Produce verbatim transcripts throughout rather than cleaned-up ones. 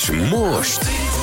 És most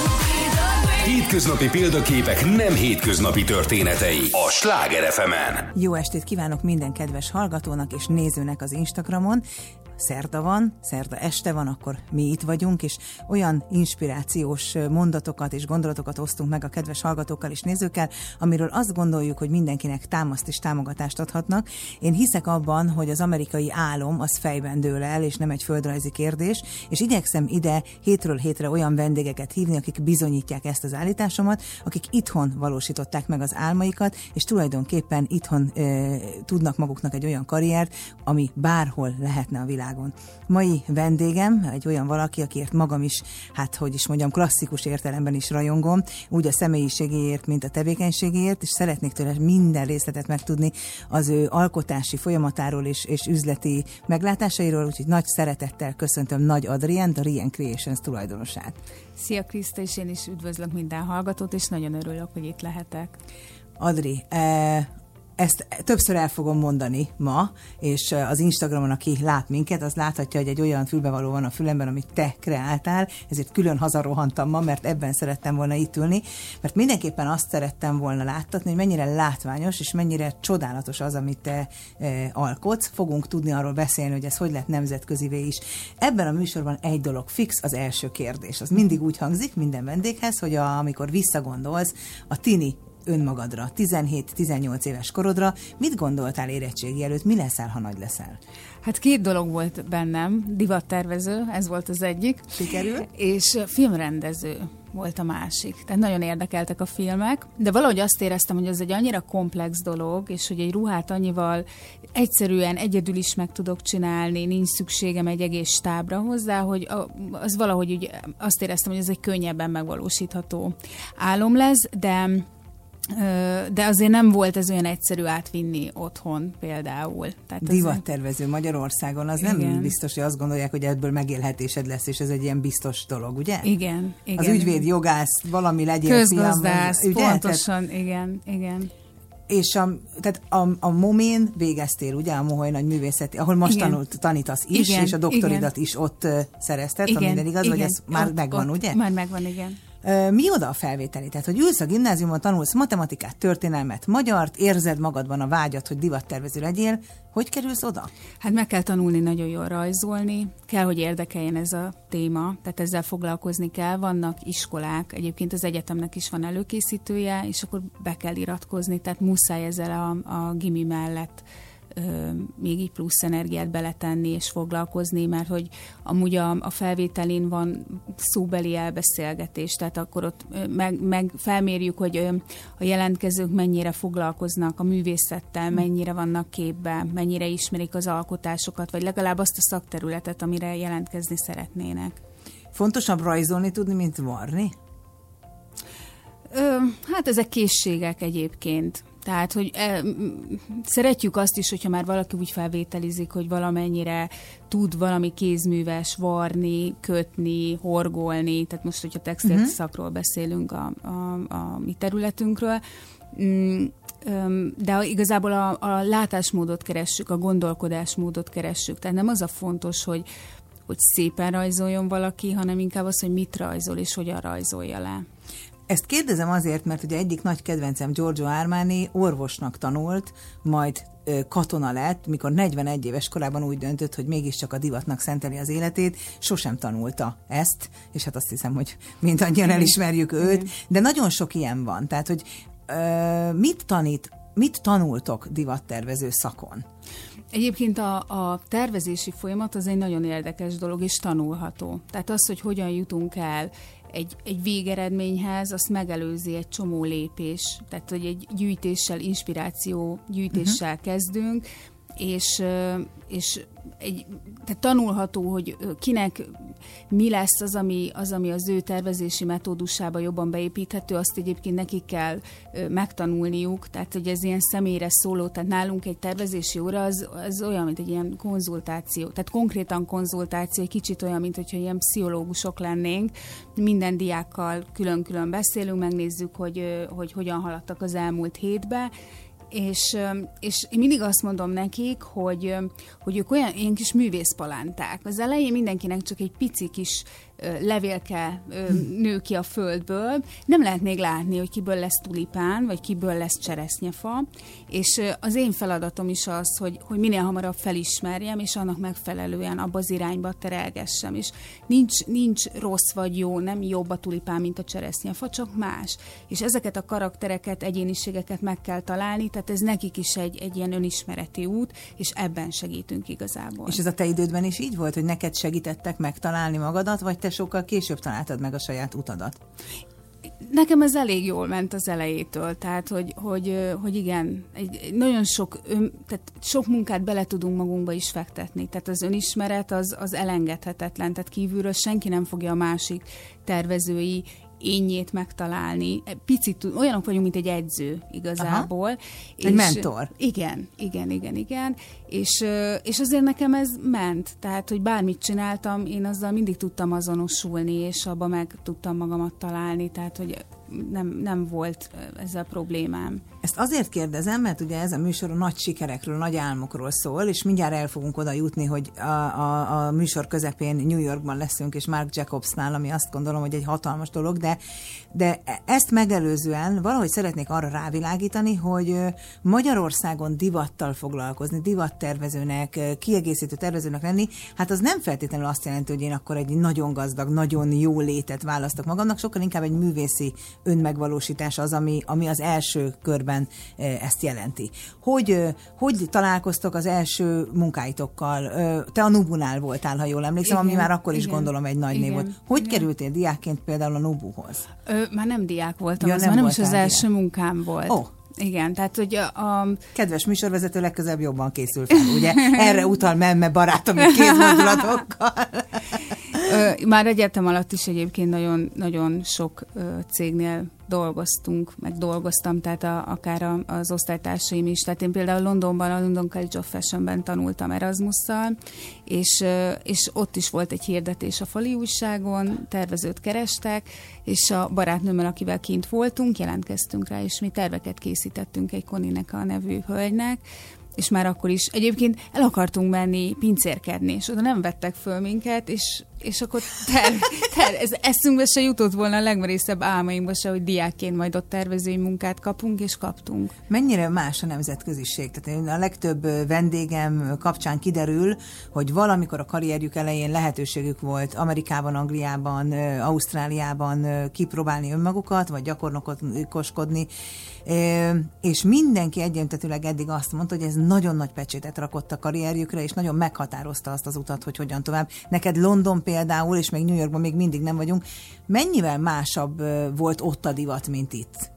hétköznapi példaképek nem hétköznapi történetei a Sláger ef emen. Jó estét kívánok minden kedves hallgatónak és nézőnek az Instagramon. Szerda van, szerda este van, akkor mi itt vagyunk, és olyan inspirációs mondatokat és gondolatokat osztunk meg a kedves hallgatókkal és nézőkkel, amiről azt gondoljuk, hogy mindenkinek támaszt és támogatást adhatnak. Én hiszek abban, hogy az amerikai álom az fejben dől el, és nem egy földrajzi kérdés, és igyekszem ide hétről hétre olyan vendégeket hívni, akik bizonyítják ezt az állításomat, akik itthon valósították meg az álmaikat, és tulajdonképpen itthon e, tudnak maguknak egy olyan karriert, ami bárhol lehetne a világon. Mai vendégem egy olyan valaki, akiért magam is, hát hogy is mondjam, klasszikus értelemben is rajongom, úgy a személyiségéért, mint a tevékenységéért, és szeretnék tőle minden részletet megtudni az ő alkotási folyamatáról és, és üzleti meglátásairól, úgyhogy nagy szeretettel köszöntöm Nagy Adriánt, a Rien Creations tulajdonosát. Szia Kriszta, és én is üdvözlök minden hallgatót, és nagyon örülök, hogy itt lehetek. Adri, e- ezt többször el fogom mondani ma, és az Instagramon, aki lát minket, az láthatja, hogy egy olyan fülbevaló van a fülemben, amit te kreáltál, ezért külön hazarohantam ma, mert ebben szerettem volna itt ülni, mert mindenképpen azt szerettem volna láttatni, hogy mennyire látványos, és mennyire csodálatos az, amit te e, alkotsz. Fogunk tudni arról beszélni, hogy ez hogy lett nemzetközivé is. Ebben a műsorban egy dolog fix, az első kérdés. Az mindig úgy hangzik minden vendéghez, hogy a, amikor visszagondolsz a tini önmagadra, tizenhét-tizennyolc éves korodra, mit gondoltál érettségi előtt, mi leszel, ha nagy leszel? Hát két dolog volt bennem, divattervező, ez volt az egyik. Sikerül? És filmrendező volt a másik. Tehát nagyon érdekeltek a filmek, de valahogy azt éreztem, hogy ez egy annyira komplex dolog, és hogy egy ruhát annyival egyszerűen egyedül is meg tudok csinálni, nincs szükségem egy egész stábra hozzá, hogy az valahogy úgy azt éreztem, hogy ez egy könnyebben megvalósítható álom lesz, de de azért nem volt ez olyan egyszerű átvinni otthon például. Divattervező Magyarországon, az igen. Nem biztos, hogy azt gondolják, hogy ebből megélhetésed lesz, és ez egy ilyen biztos dolog, ugye? Igen. igen az ügyvéd, jogász, valami legyél. Közgazdász, fiam, ugye? pontosan, tehát, igen, igen. És a, tehát a, a momén végeztél, ugye, a Moholy Nagy Művészeti, ahol most tanult, tanítasz is, igen, és a doktoridat igen. is ott uh, szerezted, igen, ha minden igaz, igen, vagy ez már ott, megvan, ott, ugye? Már megvan, igen. Mi oda a felvételi? Tehát, hogy ülsz a gimnáziumban, tanulsz matematikát, történelmet, magyart, érzed magadban a vágyat, hogy divattervező legyél, hogy kerülsz oda? Hát meg kell tanulni nagyon jól rajzolni, kell, hogy érdekeljen ez a téma, tehát ezzel foglalkozni kell, vannak iskolák, egyébként az egyetemnek is van előkészítője, és akkor be kell iratkozni, tehát muszáj ezzel a, a gimi mellett még így plusz energiát beletenni és foglalkozni, mert hogy amúgy a, a felvételén van szóbeli elbeszélgetés, tehát akkor ott meg, meg felmérjük, hogy a jelentkezők mennyire foglalkoznak a művészettel, mennyire vannak képbe, mennyire ismerik az alkotásokat, vagy legalább azt a szakterületet, amire jelentkezni szeretnének. Fontosabb rajzolni tudni, mint varni? Ö, hát ezek készségek egyébként. Tehát, hogy e, szeretjük azt is, hogyha már valaki úgy felvételizik, hogy valamennyire tud valami kézműves varni, kötni, horgolni, tehát most, hogyha textil uh-huh. szakról beszélünk a, a, a mi területünkről, de igazából a, a látásmódot keressük, a gondolkodásmódot keressük. Tehát nem az a fontos, hogy, hogy szépen rajzoljon valaki, hanem inkább az, hogy mit rajzol és hogyan rajzolja le. Ezt kérdezem azért, mert ugye egyik nagy kedvencem Giorgio Armani orvosnak tanult, majd ö, katona lett, mikor negyvenegy éves korában úgy döntött, hogy mégiscsak a divatnak szenteli az életét, sosem tanulta ezt, és hát azt hiszem, hogy mindannyian elismerjük őt, de nagyon sok ilyen van. Tehát, hogy ö, mit tanít, mit tanultok divattervező szakon? Egyébként a, a tervezési folyamat az egy nagyon érdekes dolog, és tanulható. Tehát az, hogy hogyan jutunk el egy, egy végeredményhez, azt megelőzi egy csomó lépés. Tehát, hogy egy gyűjtéssel, inspiráció gyűjtéssel uh-huh. kezdünk, és, és egy, tehát tanulható, hogy kinek mi lesz az ami, az, ami az ő tervezési metódusába jobban beépíthető, azt egyébként nekik kell megtanulniuk, tehát hogy ez ilyen személyre szóló, tehát nálunk egy tervezési óra az, az olyan, mint egy ilyen konzultáció, tehát konkrétan konzultáció, egy kicsit olyan, mint hogyha ilyen pszichológusok lennénk, minden diákkal külön-külön beszélünk, megnézzük, hogy, hogy hogyan haladtak az elmúlt hétbe, És, és én mindig azt mondom nekik, hogy, hogy ők olyan ilyen kis művészpalánták. Az elején mindenkinek csak egy pici kis levélke nő ki a földből, nem lehet még látni, hogy kiből lesz tulipán, vagy kiből lesz cseresznyefa, és az én feladatom is az, hogy, hogy minél hamarabb felismerjem, és annak megfelelően abba az irányba terelgessem, és nincs, nincs rossz vagy jó, nem jobb a tulipán, mint a cseresznyefa, csak más. És ezeket a karaktereket, egyéniségeket meg kell találni, tehát ez nekik is egy, egy ilyen önismereti út, és ebben segítünk igazából. És ez a te idődben is így volt, hogy neked segítettek megtalálni magadat, vagy te sokkal később találtad meg a saját utadat? Nekem ez elég jól ment az elejétől, tehát, hogy, hogy, hogy igen, egy, nagyon sok, ön, tehát sok munkát bele tudunk magunkba is fektetni, tehát az önismeret az, az elengedhetetlen, tehát kívülről senki nem fogja a másik tervezői énjét megtalálni. Picit olyanok vagyunk, mint egy edző igazából. Aha. És egy mentor. Igen, igen, igen, igen. És, és azért nekem ez ment. Tehát, hogy bármit csináltam, én azzal mindig tudtam azonosulni, és abba meg tudtam magamat találni. Tehát, hogy nem, nem volt ezzel problémám. Ezt azért kérdezem, mert ugye ez a műsor a nagy sikerekről, nagy álmokról szól, és mindjárt el fogunk oda jutni, hogy a, a, a műsor közepén New Yorkban leszünk, és Marc Jacobsnál, ami azt gondolom, hogy egy hatalmas dolog, de, de ezt megelőzően valahogy szeretnék arra rávilágítani, hogy Magyarországon divattal foglalkozni, divattervezőnek, kiegészítő tervezőnek lenni, hát az nem feltétlenül azt jelenti, hogy én akkor egy nagyon gazdag, nagyon jó létet választok magamnak, sokkal inkább egy művészi önmegvalósítás az, ami, ami az első körben ezt jelenti. Hogy, hogy találkoztok az első munkáitokkal? Te a Nubunál voltál, ha jól emlékszem, igen, ami már akkor is igen, gondolom egy nagy igen, név volt. Hogy igen. kerültél diákként például a Nubuhoz? Ö, már nem diák voltam, ja, az nem már nem is az diák. első munkám volt. Oh. Igen, tehát hogy a, a... Kedves műsorvezető, legközelebb jobban készül fel, ugye? Erre utal Memme barátom kézmozdulatokkal. Már egyetem alatt is egyébként nagyon, nagyon sok ö, cégnél dolgoztunk, meg dolgoztam, tehát a, akár a, az osztálytársaim is. Tehát én például Londonban, a London College of Fashionben tanultam Erasmusszal, és, és ott is volt egy hirdetés a fali újságon, tervezőt kerestek, és a barátnőmmel, akivel kint voltunk, jelentkeztünk rá, és mi terveket készítettünk egy Koninek a nevű hölgynek, és már akkor is egyébként el akartunk menni pincérkedni, és oda nem vettek föl minket, és, és akkor ter, ter, ez eszünkbe se jutott volna a legmerészebb álmainkba se, hogy diákként majd ott tervezői munkát kapunk, és kaptunk. Mennyire más a nemzetköziség? Tehát a legtöbb vendégem kapcsán kiderül, hogy valamikor a karrierjük elején lehetőségük volt Amerikában, Angliában, Ausztráliában kipróbálni önmagukat, vagy gyakornokoskodni, és mindenki egyöntetőleg eddig azt mondta, hogy ez nagyon nagy pecsétet rakott a karrierjükre, és nagyon meghatározta azt az utat, hogy hogyan tovább. Neked London például, és még New Yorkban még mindig nem vagyunk, mennyivel másabb volt ott a divat, mint itt?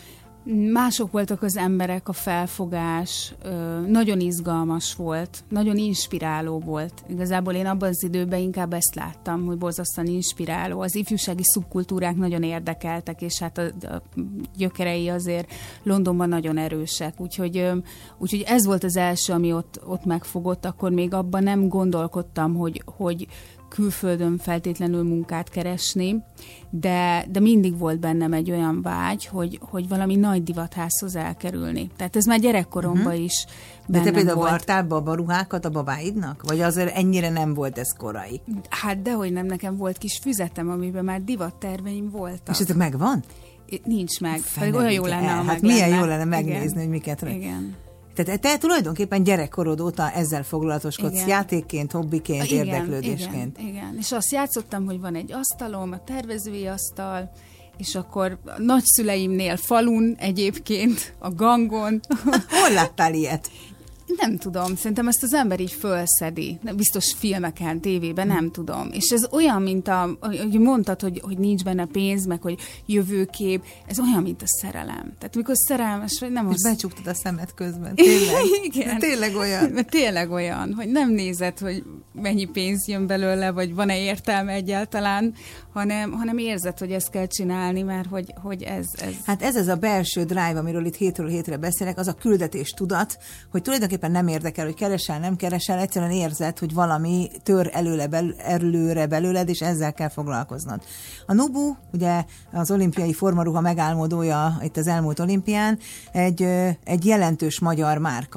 Mások voltak az emberek, a felfogás, nagyon izgalmas volt, nagyon inspiráló volt. Igazából én abban az időben inkább ezt láttam, hogy borzasztóan inspiráló. Az ifjúsági szubkultúrák nagyon érdekeltek, és hát a, a gyökerei azért Londonban nagyon erősek. Úgyhogy, úgyhogy ez volt az első, ami ott, ott megfogott, akkor még abban nem gondolkodtam, hogy, hogy külföldön feltétlenül munkát keresni, de, de mindig volt bennem egy olyan vágy, hogy, hogy valami nagy divatházhoz elkerülni. Tehát ez már gyerekkoromban uh-huh. is bennem De te például volt. vartál babaruhákat a babáidnak? Vagy azért ennyire nem volt ez korai? Hát dehogy nem, nekem volt kis füzetem, amiben már divatterveim voltak. És ezek megvan? Nincs meg. Pedig olyan jó lenne, ha hát meg milyen lenne. jó lenne megnézni, Igen. hogy miket... Igen. Tehát te tulajdonképpen gyerekkorod óta ezzel foglalatoskodsz, igen. játékként, hobbiként, igen, érdeklődésként. Igen, igen, és azt játszottam, hogy van egy asztalom, a tervezői asztal, és akkor a nagyszüleimnél falun egyébként, a gangon. Hol láttál ilyet? Nem tudom, szerintem ezt az ember így fölszedi. Biztos filmeken, tévében, nem tudom. És ez olyan, mint a, hogy mondtad, hogy, hogy nincs benne pénz, meg hogy jövőkép, ez olyan, mint a szerelem. Tehát mikor szerelmes vagy, nem és az... becsuktad a szemed közben, tényleg. Igen. Tényleg olyan. Mert tényleg olyan, hogy nem nézed, hogy mennyi pénz jön belőle, vagy van-e értelme egyáltalán, hanem, hanem érzed, hogy ezt kell csinálni, mert hogy, hogy ez, ez... Hát ez az a belső drive, amiről itt hétről hétre beszélek, az a küldetés tudat, hogy tulajdonképpen nem érdekel, hogy keresel, nem keresel, egyszerűen érzed, hogy valami tör előle bel, előre belőled, és ezzel kell foglalkoznod. A Nubu, ugye az olimpiai formaruha megálmodója itt az elmúlt olimpián, egy, egy jelentős magyar márka.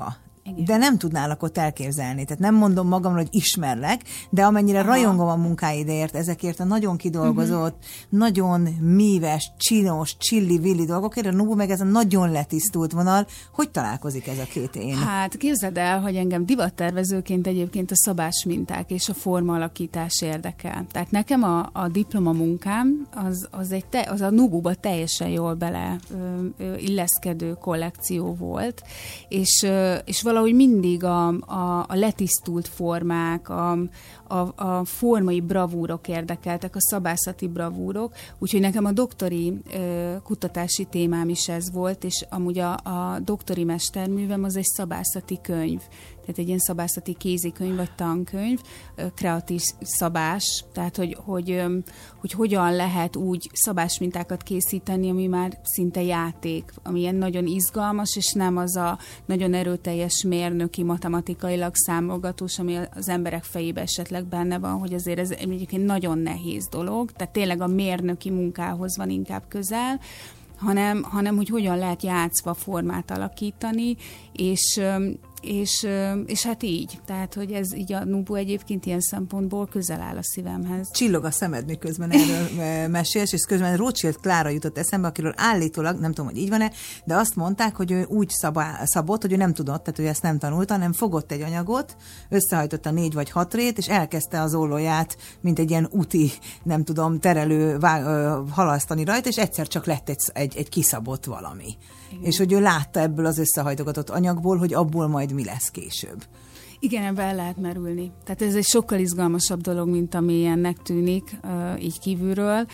Igen. De nem tudnálak ott elképzelni. Tehát nem mondom magamról, hogy ismerlek, de amennyire Aha. rajongom a munkáidért, ezekért a nagyon kidolgozott, uh-huh. nagyon míves, csinos, csilli-villi dolgokért, a Nubu meg ez a nagyon letisztult vonal. Hogy találkozik ez a két én? Hát képzeld el, hogy engem divattervezőként egyébként a szabás minták és a forma alakítás érdekel. Tehát nekem a, a diplomamunkám az, az, egy te, az a Nububa teljesen jól bele ö, ö, illeszkedő kollekció volt, és, ö, és valahogy mindig a, a, a letisztult formák, a, a, a formai bravúrok érdekeltek, a szabászati bravúrok, úgyhogy nekem a doktori ö, kutatási témám is ez volt, és amúgy a, a doktori mesterművem az egy szabászati könyv, tehát egy ilyen szabászati kézikönyv vagy tankönyv, kreatív szabás, tehát hogy, hogy, hogy hogyan lehet úgy szabásmintákat készíteni, ami már szinte játék, ami ilyen nagyon izgalmas, és nem az a nagyon erőteljes mérnöki, matematikailag számolgatós, ami az emberek fejében esetleg benne van, hogy azért ez egyébként nagyon nehéz dolog, tehát tényleg a mérnöki munkához van inkább közel, hanem, hanem hogy hogyan lehet játszva formát alakítani, és És, és hát így, tehát, hogy ez így a Nubu egyébként ilyen szempontból közel áll a szívemhez. Csillog a szemed, miközben erről mesélsz, és közben Rothschild Klára jutott eszembe, akiről állítólag, nem tudom, hogy így van-e, de azt mondták, hogy ő úgy szabá, szabott, hogy ő nem tudott, tehát ő ezt nem tanulta, hanem fogott egy anyagot, összehajtotta négy vagy hat rét, és elkezdte az ollóját, mint egy ilyen úti, nem tudom, terelő vá- halasztani rajta, és egyszer csak lett egy, egy, egy kiszabott valami. Igen. És hogy ő látta ebből az összehajtogatott anyagból, hogy abból majd mi lesz később. Igen, ebben el lehet merülni. Tehát ez egy sokkal izgalmasabb dolog, mint ami ilyennek tűnik, így kívülről.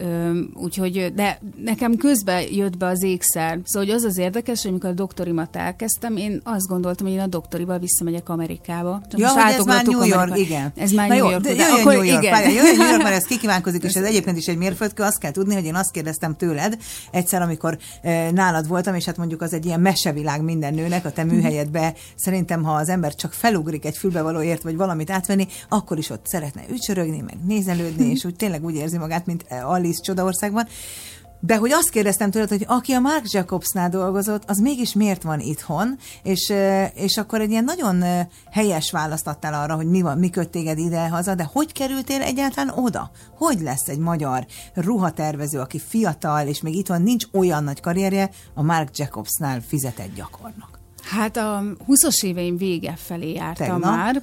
Úgyhogy, de nekem közben jött be az ékszer. Szóval hogy az az érdekes, hogy amikor a doktorimat elkezdtem, én azt gondoltam, hogy én a doktorival visszamegyek Amerikába. Ja, hogy ez már New York, igen. Ez már New York. Jöjjön New York, igen. Jöjjön New York, mert ez kikívánkozik, és ez egyébként is egy mérföldkő. Azt kell tudni, hogy én azt kérdeztem tőled egyszer, amikor eh, nálad voltam, és hát mondjuk az egy ilyen mesevilág minden nőnek, a te műhelyedbe. Szerintem, ha az ember csak felugrik egy fülbevalóért, vagy valamit átvenni, akkor is ott szeretne ücsörögni, meg nézelődni, és úgy tényleg úgy érzi magát, mint Alice Csodaországban. De hogy azt kérdeztem tőled, hogy aki a Marc Jacobsnál dolgozott, az mégis miért van itthon, és, és akkor egy ilyen nagyon helyes választ adtál arra, hogy mi, van, mi köt téged ide-haza, de hogy kerültél egyáltalán oda? Hogy lesz egy magyar ruhatervező, aki fiatal, és még itthon nincs olyan nagy karrierje, a Marc Jacobsnál fizetett gyakornok? Hát a húszas éveim vége felé jártam Tegnap. már,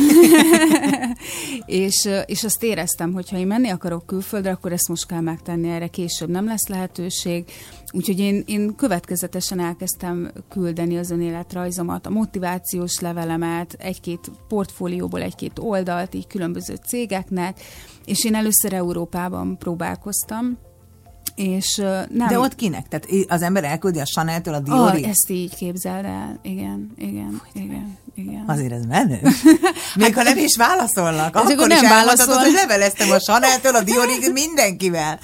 és, és azt éreztem, hogy ha én menni akarok külföldre, akkor ezt most kell megtenni, erre később nem lesz lehetőség. Úgyhogy én, én következetesen elkezdtem küldeni az önéletrajzomat, a motivációs levelemet, egy-két portfólióból egy-két oldalt, így különböző cégeknek, és én először Európában próbálkoztam. És nem... De ott kinek? Tehát az ember elküldi a Chanel-től a Diorig? Ah, ezt így képzeld el. Igen, igen, igen, igen. Azért ez menő. Még hát, ha nem is válaszolnak, akkor, akkor nem is elmondhatod, válaszol. hogy leveleztem a Chanel-től a Diorig mindenkivel.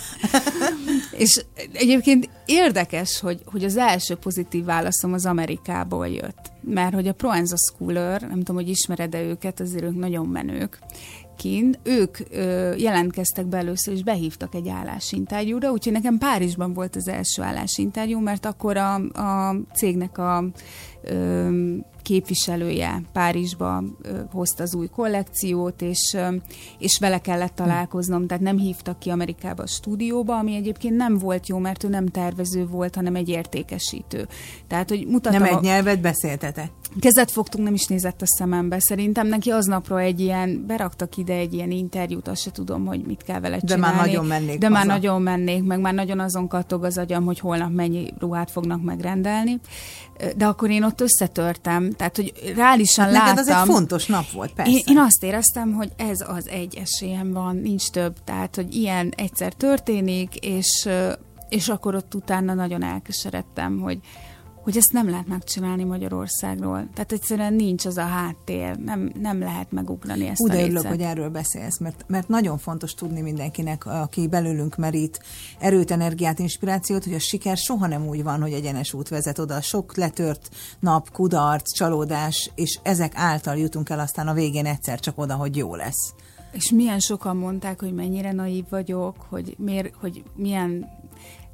És egyébként érdekes, hogy, hogy az első pozitív válaszom az Amerikából jött. Mert hogy a Proenza Schooler, nem tudom, hogy ismered-e őket, azért ők nagyon menők. Kint. Ők ö, jelentkeztek be először, és behívtak egy állásinterjúra, úgyhogy nekem Párizsban volt az első állásinterjú, mert akkor a, a cégnek a ö, képviselője Párizsba ö, hozta az új kollekciót, és, ö, és vele kellett találkoznom, tehát nem hívtak ki Amerikába a stúdióba, ami egyébként nem volt jó, mert ő nem tervező volt, hanem egy értékesítő. Tehát, hogy mutattam... Nem egy a... nyelvet beszéltetek? Kezet fogtunk, nem is nézett a szemembe. Szerintem neki aznapra egy ilyen, beraktak ide egy ilyen interjút, azt se tudom, hogy mit kell vele csinálni. De már nagyon mennék De haza. már nagyon mennék, meg már nagyon azon kattog az agyam, hogy holnap mennyi ruhát fognak megrendelni. De akkor én ott összetörtem, tehát, hogy reálisan hát láttam. Neked az egy fontos nap volt, persze. Én, én azt éreztem, hogy ez az egy esélyem van, nincs több. Tehát, hogy ilyen egyszer történik, és, és akkor ott utána nagyon elkeseredtem, hogy hogy ezt nem lehet megcsinálni Magyarországról. Tehát egyszerűen nincs az a háttér, nem, nem lehet megugrani ezt Hú, a de lécet. örülök, hogy erről beszélsz, mert, mert nagyon fontos tudni mindenkinek, aki belőlünk merít erőt, energiát, inspirációt, hogy a siker soha nem úgy van, hogy egyenes út vezet oda. Sok letört nap, kudarc, csalódás, és ezek által jutunk el aztán a végén egyszer csak oda, hogy jó lesz. És milyen sokan mondták, hogy mennyire naív vagyok, hogy, miért, hogy milyen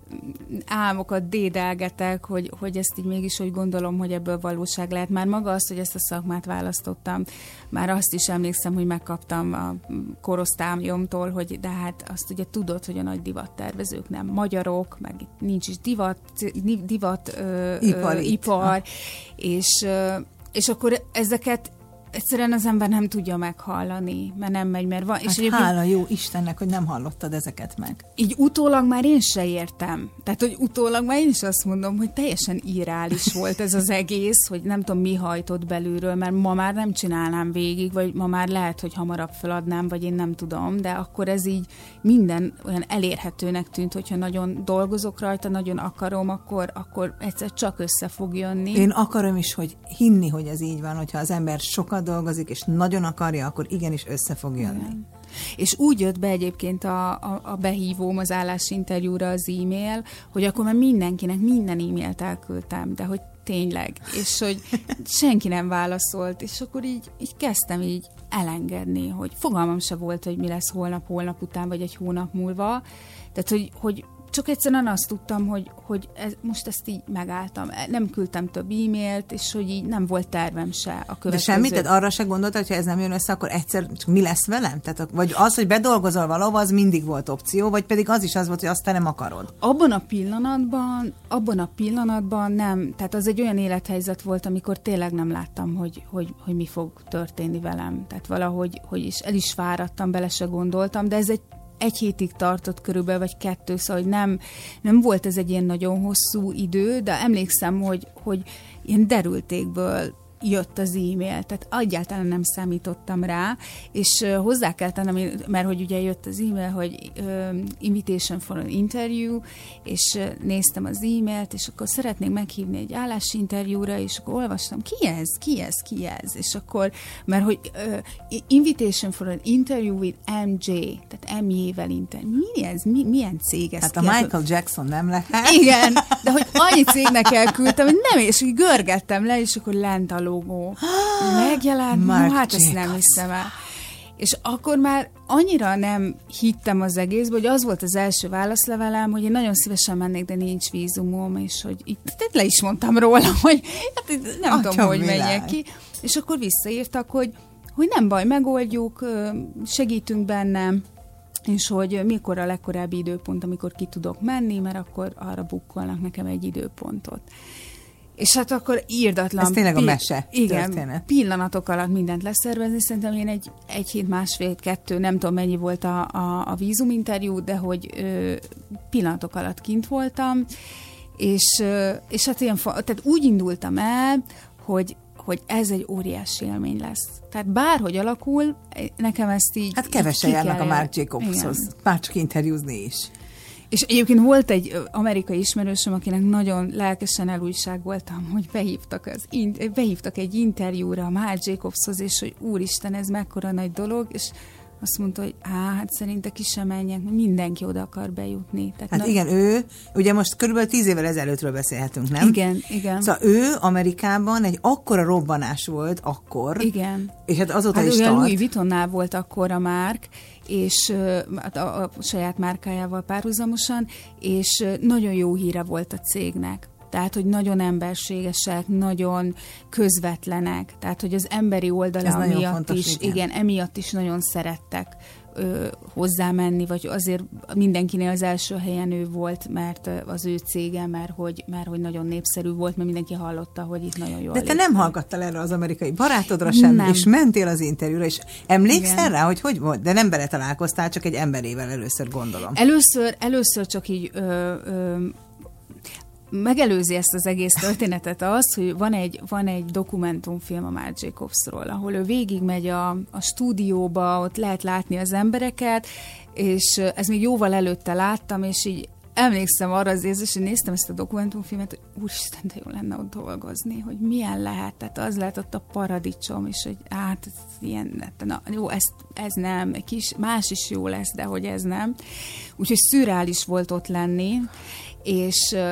álmokat dédelgetek, hogy, hogy ezt így mégis úgy gondolom, hogy ebből valóság lehet. Már maga az, hogy ezt a szakmát választottam, már azt is emlékszem, hogy megkaptam a korosztályomtól, hogy de hát azt ugye tudod, hogy a nagy divattervezők nem magyarok, meg itt nincs is divat, divat ö, ipar, ö, ipar és, ö, és akkor ezeket egyszerűen az ember nem tudja meghallani, mert nem megy, mert van. Hát és hála jó Istennek, hogy nem hallottad ezeket meg. Így utólag már én se értem. Tehát, hogy utólag már én is azt mondom, hogy teljesen irreális volt ez az egész, hogy nem tudom, mi hajtott belülről, mert ma már nem csinálnám végig, vagy ma már lehet, hogy hamarabb feladnám, vagy én nem tudom, de akkor ez így minden olyan elérhetőnek tűnt, hogyha nagyon dolgozok rajta, nagyon akarom, akkor, akkor egyszer csak össze fog jönni. Én akarom is, hogy hinni, hogy ez így van, hogyha az ember sokat dolgozik, és nagyon akarja, akkor igenis össze fog jönni. Igen. És úgy jött be egyébként a, a, a behívóm az állásinterjúra az e-mail, hogy akkor már mindenkinek minden e-mailt elküldtem, de hogy tényleg, és hogy senki nem válaszolt, és akkor így, így kezdtem így elengedni, hogy fogalmam se volt, hogy mi lesz holnap, holnap után, vagy egy hónap múlva. Tehát, hogy, hogy csak egyszerűen azt tudtam, hogy, hogy ez, most ezt így megálltam. Nem küldtem több e-mailt, és hogy így nem volt tervem se a következő. De semmit? Tehát arra se gondoltad, hogy ha ez nem jön össze, akkor egyszer csak mi lesz velem? Tehát, vagy az, hogy bedolgozol valahova, az mindig volt opció, vagy pedig az is az volt, hogy azt te nem akarod? Abban a pillanatban, abban a pillanatban nem. Tehát az egy olyan élethelyzet volt, amikor tényleg nem láttam, hogy, hogy, hogy mi fog történni velem. Tehát valahogy hogy is, el is fáradtam, bele se gondoltam, de ez egy egy hétig tartott körülbelül, vagy kettő, szóval hogy nem, nem volt ez egy ilyen nagyon hosszú idő, de emlékszem, hogy, hogy ilyen derültékből jött az e-mail, tehát egyáltalán nem számítottam rá, és uh, hozzá kell tennem, mert hogy ugye jött az e-mail, hogy uh, invitation for an interview, és uh, néztem az e-mailt, és akkor szeretnék meghívni egy állásinterjúra, és akkor olvastam, ki ez, ki ez, ki ez, és akkor, mert hogy uh, invitation for an interview with em jé, tehát em jé-vel interjú. Mi ez? Mi, milyen cég ez? Hát a Michael Jackson nem lehet. Igen, de hogy annyi cégnek elküldtem, hogy nem, és úgy görgettem le, és akkor lent a logó. Megjelent, no, hát ezt nem hiszem el. És akkor már annyira nem hittem az egészbe, hogy az volt az első válaszlevelem, hogy én nagyon szívesen mennék, de nincs vízumom, és hogy itt le is mondtam róla, hogy hát nem Atya tudom, hogy világ. Menjek ki. És akkor visszaírtak, hogy, hogy nem baj, megoldjuk, segítünk bennem, és hogy mikor a legkorábbi időpont, amikor ki tudok menni, mert akkor arra bukkolnak nekem egy időpontot. És hát akkor írdatlan... Ez tényleg a mese igen, történet. Pillanatok alatt mindent leszervezni. Szerintem én egy, egy hét, másfél, kettő, nem tudom mennyi volt a, a, a vízuminterjú, de hogy ö, pillanatok alatt kint voltam, és, ö, és hát ilyen, tehát úgy indultam el, hogy hogy ez egy óriási élmény lesz. Tehát bárhogy alakul, nekem ezt így... Hát kevesen járnak a Marc Jacobshoz, már csak interjúzni is. És egyébként volt egy amerikai ismerősöm, akinek nagyon lelkesen elújságoltam, hogy behívtak, az, behívtak egy interjúra a Marc Jacobshoz, és hogy úristen, ez mekkora nagy dolog, és azt mondta, hogy á, hát szerinte ki sem menjek, mindenki oda akar bejutni. Tehát hát na... igen, ő, ugye most körülbelül tíz évvel ezelőttről beszélhetünk, nem? Igen, igen. Szóval ő Amerikában egy akkora robbanás volt akkor. Igen. És hát azóta hát is tart. Louis Vuittonnál volt akkor a Marc, és a, a, a saját márkájával párhuzamosan, és nagyon jó híre volt a cégnek. Tehát, hogy nagyon emberségesek, nagyon közvetlenek, tehát, hogy az emberi oldala miatt fontos, is, igen. igen, emiatt is nagyon szerettek ö, hozzámenni, vagy azért mindenkinél az első helyen ő volt, mert az ő cége, mert hogy, mert hogy nagyon népszerű volt, mert mindenki hallotta, hogy itt nagyon jól. De te nem hallgattál erre az amerikai barátodra sem, nem. És mentél az interjúra, és emlékszel igen. rá, hogy hogy volt? De nem bele találkoztál, csak egy emberével először gondolom. Először, először csak így... Ö, ö, megelőzi ezt az egész történetet az, hogy van egy, van egy dokumentumfilm a Marc Jacobsról, ahol ő végigmegy a, a stúdióba, ott lehet látni az embereket, és ez még jóval előtte láttam, és így emlékszem arra az érzés, hogy néztem ezt a dokumentumfilmet, hogy úristen, de jó lenne ott dolgozni, hogy milyen lehet, tehát az lehet ott a paradicsom, és hogy hát ez ilyen, na, jó, ez, ez nem, egy kis, más is jó lesz, de hogy ez nem. Úgyhogy szürreális volt ott lenni, és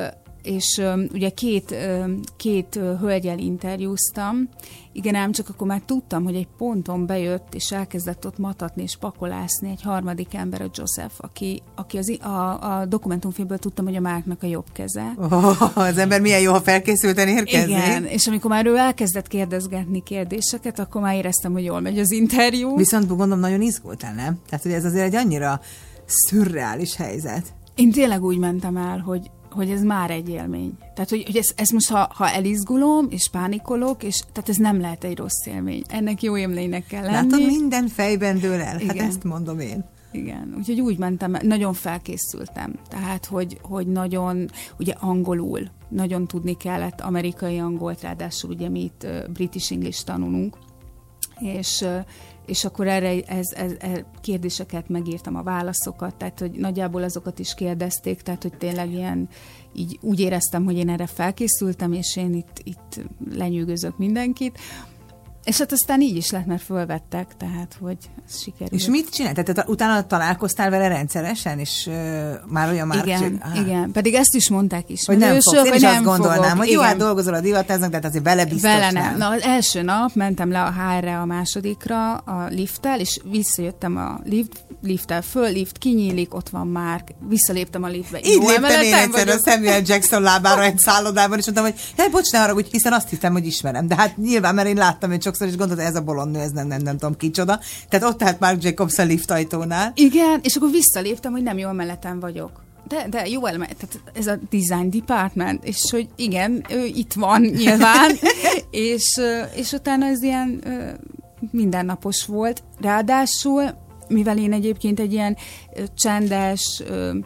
és ugye két, két hölgyel interjúztam, igen, ám csak akkor már tudtam, hogy egy ponton bejött, és elkezdett ott matatni és pakolászni egy harmadik ember, a Joseph, aki, aki az, a, a dokumentumfilmből tudtam, hogy a Marknak a jobb keze. Oh, az ember milyen jó, ha felkészülten érkezik. Igen, és amikor már ő elkezdett kérdezgetni kérdéseket, akkor már éreztem, hogy jól megy az interjú. Viszont gondolom, nagyon izgultál, nem? Tehát, hogy ez azért egy annyira szürreális helyzet. Én tényleg úgy mentem el, hogy hogy ez már egy élmény. Tehát, hogy, hogy ez, ez most, ha, ha elizgulom, és pánikolok, és tehát ez nem lehet egy rossz élmény. Ennek jó élménynek kell lenni. Látod, minden fejben dől el. Igen. Hát ezt mondom én. Igen, úgyhogy úgy mentem, nagyon felkészültem. Tehát, hogy, hogy nagyon, ugye angolul, nagyon tudni kellett amerikai angolt, ráadásul ugye mi itt uh, British English tanulunk, és uh, és akkor erre ez, ez, ez, kérdéseket megírtam, a válaszokat, tehát hogy nagyjából azokat is kérdezték, tehát hogy tényleg ilyen, így úgy éreztem, hogy én erre felkészültem, és én itt, itt lenyűgözök mindenkit. És hát aztán így is lett, mert fölvettek, tehát, hogy ez sikerült. És mit csinál? Tehát utána találkoztál vele rendszeresen, és uh, már olyan már... Igen, ah. igen, pedig ezt is mondták is. Hogy nem fogsz, én is azt gondolnám, fogok. hogy Igen. jó, hát dolgozol a divatáznak, de hát azért vele biztos Vele nem. nem. Na, az első nap mentem le a há er-re a másodikra a lifttel, és visszajöttem a lift, lifttel föl, lift kinyílik, ott van már, visszaléptem a liftbe. Így jó, léptem én egyszer a Samuel Jackson lábára egy szállodában, és mondtam, hogy hely, bocs, ne haragudj, hiszen azt hittem, hogy ismerem. De hát nyilván, mert én láttam egy sokszor, és gondoltam, ez a bolondnő, ez nem, nem, nem tudom kicsoda. Tehát ott állt Marc Jacobs a liftajtónál. Igen, és akkor visszaléptem, hogy nem jól mellettem vagyok. De, de jó elme, tehát ez a design department, és hogy igen, ő itt van nyilván, és, és utána ez ilyen mindennapos volt. Ráadásul, mivel én egyébként egy ilyen csendes,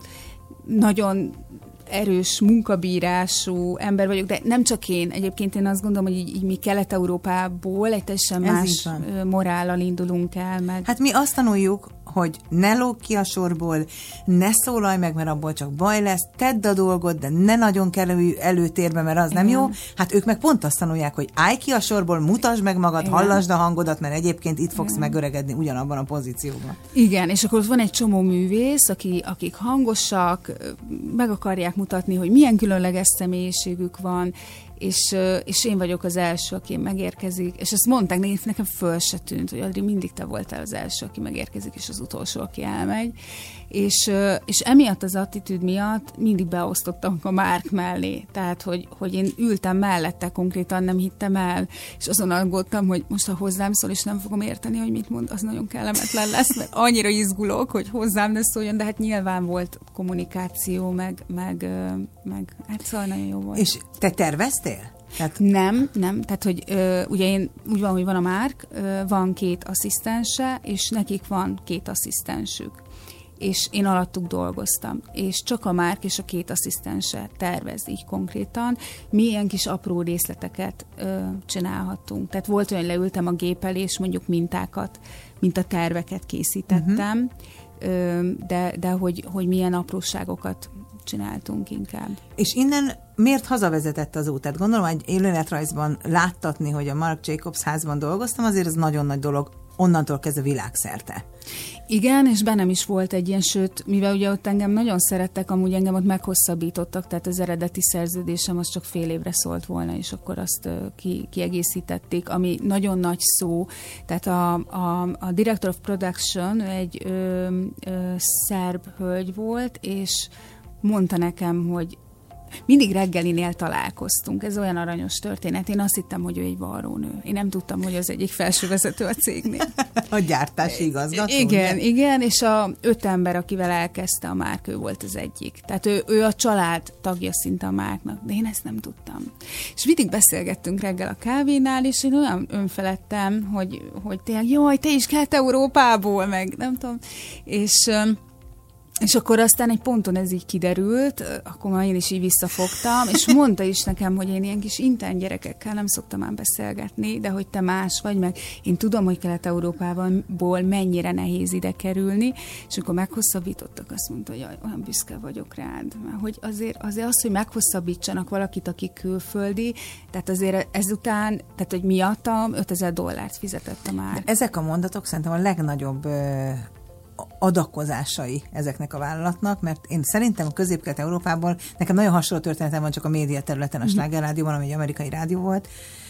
nagyon erős munkabírású ember vagyok, de nem csak én. Egyébként én azt gondolom, hogy így, így mi Kelet-Európából egy teljesen más morállal indulunk el. Meg. Hát mi azt tanuljuk, hogy ne lóg ki a sorból, ne szólalj meg, mert abból csak baj lesz, tedd a dolgot, de ne nagyon kerülj előtérbe, mert az igen. nem jó. Hát ők meg pont azt tanulják, hogy állj ki a sorból, mutasd meg magad, igen. hallasd a hangodat, mert egyébként itt fogsz igen. megöregedni ugyanabban a pozícióban. Igen, és akkor van egy csomó művész, aki, akik hangosak, meg akarják mutatni, hogy milyen különleges személyiségük van, És, és én vagyok az első, aki megérkezik, és ezt mondták, nekem föl se tűnt, hogy Adri, mindig te voltál az első, aki megérkezik, és az utolsó, aki elmegy. És, és emiatt az attitűd miatt mindig beosztottam a Mark mellé. Tehát, hogy, hogy én ültem mellette, konkrétan nem hittem el, és azon aggódtam, hogy most ha hozzám szól, és nem fogom érteni, hogy mit mond, az nagyon kellemetlen lesz, mert annyira izgulok, hogy hozzám ne szóljon, de hát nyilván volt kommunikáció, meg, meg, meg hát szóval nagyon jó volt. És te terveztél? Tehát... Nem, nem. Tehát, hogy ö, ugye én úgy van, hogy van a Mark, ö, van két asszisztense, és nekik van két asszisztensük. És én alattuk dolgoztam. És csak a Mark és a két asszisztense tervez így konkrétan. Mi ilyen kis apró részleteket ö, csinálhattunk. Tehát volt olyan, leültem a gép elé, és mondjuk mintákat, mintaterveket készítettem, uh-huh. ö, de, de hogy, hogy milyen apróságokat csináltunk inkább. És innen miért hazavezetett az út? Tehát gondolom, egy élőletrajzban láttatni, hogy a Marc Jacobs házban dolgoztam, azért az nagyon nagy dolog, onnantól kezdve világszerte. Igen, és bennem is volt egy ilyen, sőt, mivel ugye ott engem nagyon szerettek, amúgy engem ott meghosszabbítottak, tehát az eredeti szerződésem az csak fél évre szólt volna, és akkor azt uh, ki, kiegészítették, ami nagyon nagy szó. Tehát a, a, a Director of Production egy ö, ö, szerb hölgy volt, és mondta nekem, hogy mindig reggelinél találkoztunk. Ez olyan aranyos történet. Én azt hittem, hogy ő egy varrónő. Én nem tudtam, hogy az egyik felsővezető a cégnél. A gyártási igazgató. Igen, ugye? igen, és a öt ember, akivel elkezdte a Mark, ő volt az egyik. Tehát ő, ő a család tagja szinte a Marknak, de én ezt nem tudtam. És mindig beszélgettünk reggel a kávénál, és én olyan önfeledtem, hogy, hogy tényleg, jaj, te is Kelet-Európából, meg nem tudom. És... És akkor aztán egy ponton ez így kiderült, akkor már én is így visszafogtam, és mondta is nekem, hogy én ilyen kis intern gyerekekkel nem szoktam már beszélgetni, de hogy te más vagy, meg én tudom, hogy Kelet-Európából mennyire nehéz ide kerülni, és akkor meghosszabbítottak, azt mondta, hogy olyan büszke vagyok rád. Mert hogy azért, azért az, hogy meghosszabbítsanak valakit, aki külföldi, tehát azért ezután, tehát hogy miattam ötezer dollárt fizetett a már. Ezek a mondatok szerintem a legnagyobb... Ö... adakozásai ezeknek a vállalatnak, mert én szerintem a Közép-Kelet-Európából, nekem nagyon hasonló történetem van csak a média területen, a Sláger Rádióban, ami egy amerikai rádió volt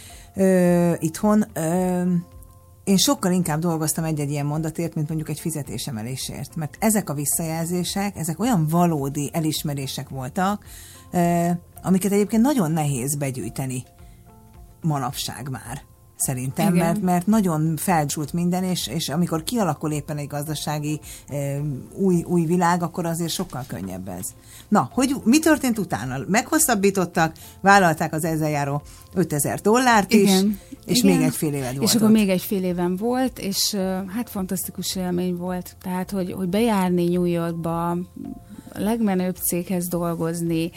ö, itthon. Ö, én sokkal inkább dolgoztam egy-egy ilyen mondatért, mint mondjuk egy fizetésemelésért, mert ezek a visszajelzések, ezek olyan valódi elismerések voltak, ö, amiket egyébként nagyon nehéz begyűjteni manapság már. Szerintem, mert, mert nagyon felcsult minden, és, és amikor kialakul éppen egy gazdasági e, új, új világ, akkor azért sokkal könnyebb ez. Na, hogy mi történt utána? Meghosszabbítottak, vállalták az ezzel járó ötezer dollárt is, igen, és igen. még egy fél éved volt. És akkor ott. még egy fél éven volt, és hát fantasztikus élmény volt. Tehát, hogy, hogy bejárni New Yorkba, a legmenőbb céghez dolgozni,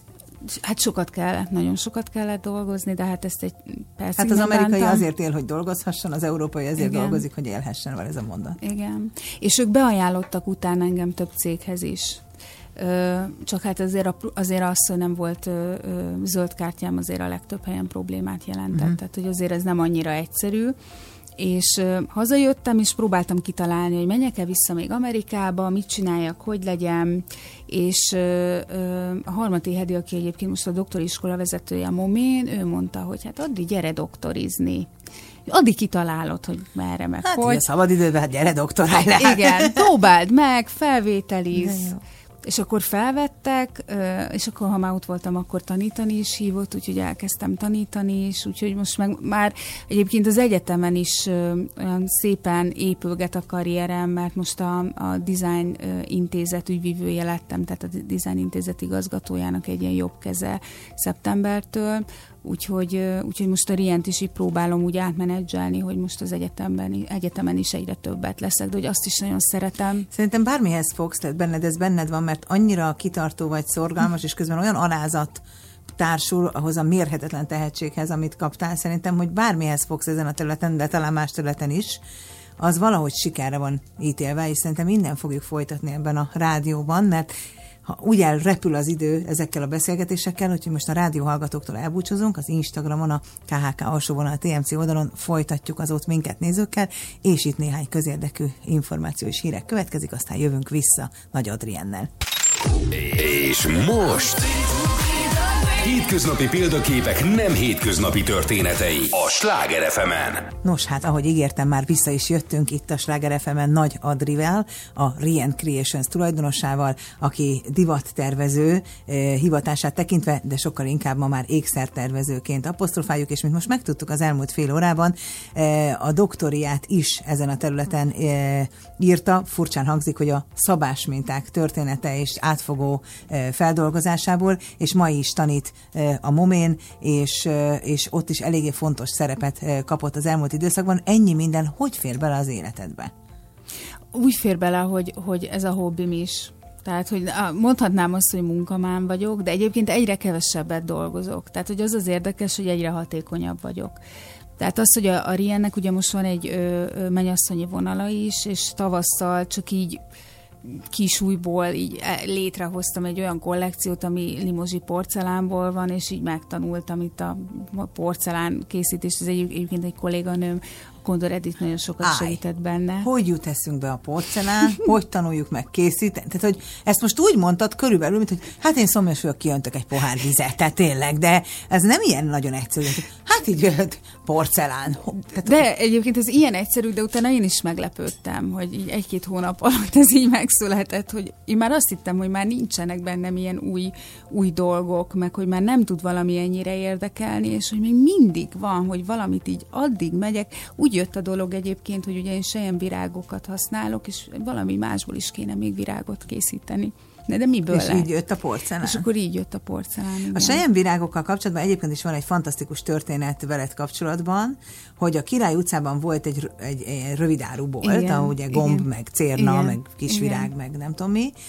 hát sokat kellett, nagyon sokat kellett dolgozni, de hát ezt egy percig Hát az amerikai bántam. Azért él, hogy dolgozhasson, az európai azért Igen. dolgozik, hogy élhessen, van ez a mondat. Igen. És ők beajánlottak utána engem több céghez is. Ö, csak hát azért, a, azért az, hogy nem volt ö, ö, zöld kártyám, azért a legtöbb helyen problémát jelentett. Uh-huh. Tehát, hogy azért ez nem annyira egyszerű. És uh, hazajöttem, és próbáltam kitalálni, hogy menjek-e vissza még Amerikába, mit csináljak, hogy legyen, és uh, uh, a Harmati Hedi, aki egyébként most a doktoriskola vezetője a Momén, ő mondta, hogy hát addig gyere doktorizni. Addig kitalálod, hogy merre meg hát hogy. Hát szabadidődben, hát gyere doktorálj le. Igen, próbáld meg, felvételiz. És akkor felvettek, és akkor, ha már ott voltam, akkor tanítani is hívott, úgyhogy elkezdtem tanítani is, úgyhogy most meg már egyébként az egyetemen is olyan szépen épülget a karrierem, mert most a, a Design Intézet ügyvivője lettem, tehát a Design Intézet igazgatójának egy ilyen jobb keze szeptembertől, úgyhogy, úgyhogy most a Rient is így próbálom úgy átmenedzselni, hogy most az egyetemben, egyetemen is egyre többet leszek, de hogy azt is nagyon szeretem. Szerintem bármihez fogsz, tehát benned ez benned van, mert annyira kitartó vagy, szorgalmas, és közben olyan alázat társul ahhoz a mérhetetlen tehetséghez, amit kaptál. Szerintem, hogy bármihez fogsz ezen a területen, de talán más területen is, az valahogy sikerre van ítélve, és szerintem minden fogjuk folytatni ebben a rádióban, mert ha úgy elrepül az idő ezekkel a beszélgetésekkel, úgyhogy most a rádióhallgatóktól elbúcsozunk, az Instagramon, a ká há ká alsó vonal té em cé oldalon folytatjuk az ott minket nézőkkel, és itt néhány közérdekű információ és hírek következik, aztán jövünk vissza Nagy Adriennel. És most... Hétköznapi példaképek nem hétköznapi történetei a Sláger ef emen. Nos, hát ahogy ígértem, már vissza is jöttünk itt a Sláger ef emen Nagy Adrivel, a Rient Creations tulajdonosával, aki divattervező eh, hivatását tekintve, de sokkal inkább ma már ékszertervezőként apostrofáljuk, és mint most megtudtuk az elmúlt fél órában, eh, a doktoriát is ezen a területen eh, írta. Furcsán hangzik, hogy a szabásminták története és átfogó eh, feldolgozásából, és ma is tanít a Momén, és, és ott is eléggé fontos szerepet kapott az elmúlt időszakban. Ennyi minden hogy fér bele az életedbe? Úgy fér bele, hogy, hogy ez a hobbim is. Tehát, hogy mondhatnám azt, hogy munkamám vagyok, de egyébként egyre kevesebbet dolgozok. Tehát, hogy az az érdekes, hogy egyre hatékonyabb vagyok. Tehát az, hogy a, a Riennek ugye most van egy ö, ö, mennyasszonyi vonala is, és tavasszal csak így kisújból így létrehoztam egy olyan kollekciót, ami limozsi porcelánból van, és így megtanultam itt a porcelán készítést. Ez egy, egyébként egy kolléganőm, a Kondor Edith nagyon sokat Áj, segített benne. Hogy jut eszünkbe a porcelán, hogy tanuljuk meg készíteni? Tehát, hogy ezt most úgy mondtad körülbelül, mint hogy hát én szomjas vagyok, kiöntök egy pohár vizet, tehát tényleg, de ez nem ilyen nagyon egyszerű. Hát így jött porcelán. Tehát, de egyébként ez ilyen egyszerű, de utána én is meglepődtem, hogy így egy-két hónap alatt ez így megszületett, hogy én már azt hittem, hogy már nincsenek bennem ilyen új, új dolgok, meg hogy már nem tud valami ennyire érdekelni, és hogy még mindig van, hogy valamit így addig megyek. Úgy jött a dolog egyébként, hogy ugye én selyemvirágokat használok, és valami másból is kéne még virágot készíteni. De, de miből És lehet? így jött a porcelán. És akkor így jött a porcelán, igen. A selyemvirágokkal kapcsolatban egyébként is van egy fantasztikus történet veled kapcsolatban, hogy a Király utcában volt egy, egy, egy rövidáru bolt, igen, ahol ugye gomb, igen, meg cérna, igen, meg kisvirág, igen, meg nem tudom mi,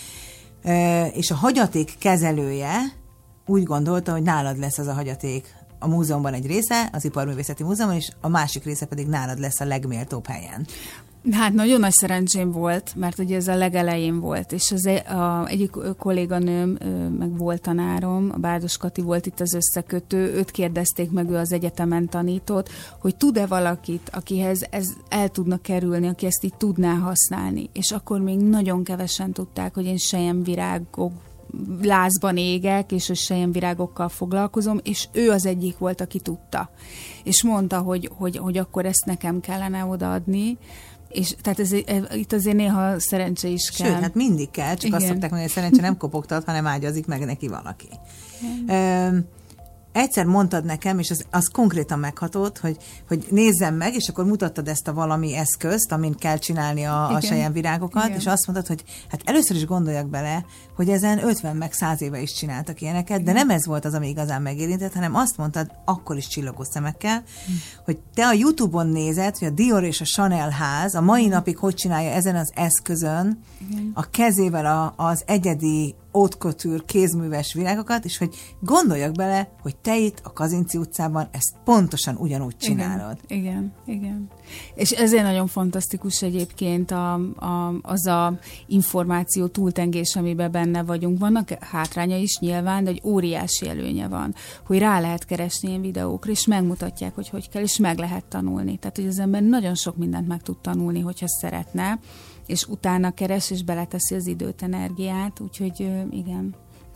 e, és a hagyaték kezelője úgy gondolta, hogy nálad lesz az a hagyaték a múzeumban egy része, az Iparművészeti Múzeumban, és a másik része pedig nálad lesz a legméltóbb helyen. Hát nagyon nagy szerencsém volt, mert ugye ez a legelején volt, és az e, a, egyik kolléganőm, meg volt tanárom, a Bárdos Kati volt itt az összekötő, őt kérdezték meg, ő az egyetemen tanított, hogy tud-e valakit, akihez ez el tudna kerülni, aki ezt így tudná használni. És akkor még nagyon kevesen tudták, hogy én selyemvirágok lázban égek, és hogy selyemvirágokkal foglalkozom, és ő az egyik volt, aki tudta. És mondta, hogy, hogy, hogy akkor ezt nekem kellene odaadni, és tehát ez, itt azért néha szerencse is kell. Sőt, hát mindig kell, csak Igen. azt szokták mondani, hogy szerencse nem kopogtat, hanem ágyazik meg neki valaki. Ö, egyszer mondtad nekem, és az, az konkrétan meghatott, hogy, hogy nézzem meg, és akkor mutattad ezt a valami eszközt, amin kell csinálni a, a selyemvirágokat, Igen. és azt mondtad, hogy hát először is gondoljak bele, hogy ezen ötven meg száz éve is csináltak ilyeneket, de nem ez volt az, ami igazán megérintett, hanem azt mondtad, akkor is csillogó szemekkel, hm. hogy te a YouTube-on nézed, hogy a Dior és a Chanel ház a mai hm. napig hogy csinálja ezen az eszközön Igen. a kezével a, az egyedi haute couture kézműves virágokat, és hogy gondoljak bele, hogy te itt a Kazinczy utcában ezt pontosan ugyanúgy csinálod. Igen, igen. igen. És ezért nagyon fantasztikus egyébként a, a, az a információ túltengés, amiben benne vagyunk. Vannak hátránya is nyilván, de egy óriási előnye van, hogy rá lehet keresni ilyen videókra, és megmutatják, hogy hogy kell, és meg lehet tanulni. Tehát, hogy az ember nagyon sok mindent meg tud tanulni, hogyha szeretne, és utána keres, és beleteszi az időt, energiát, úgyhogy igen.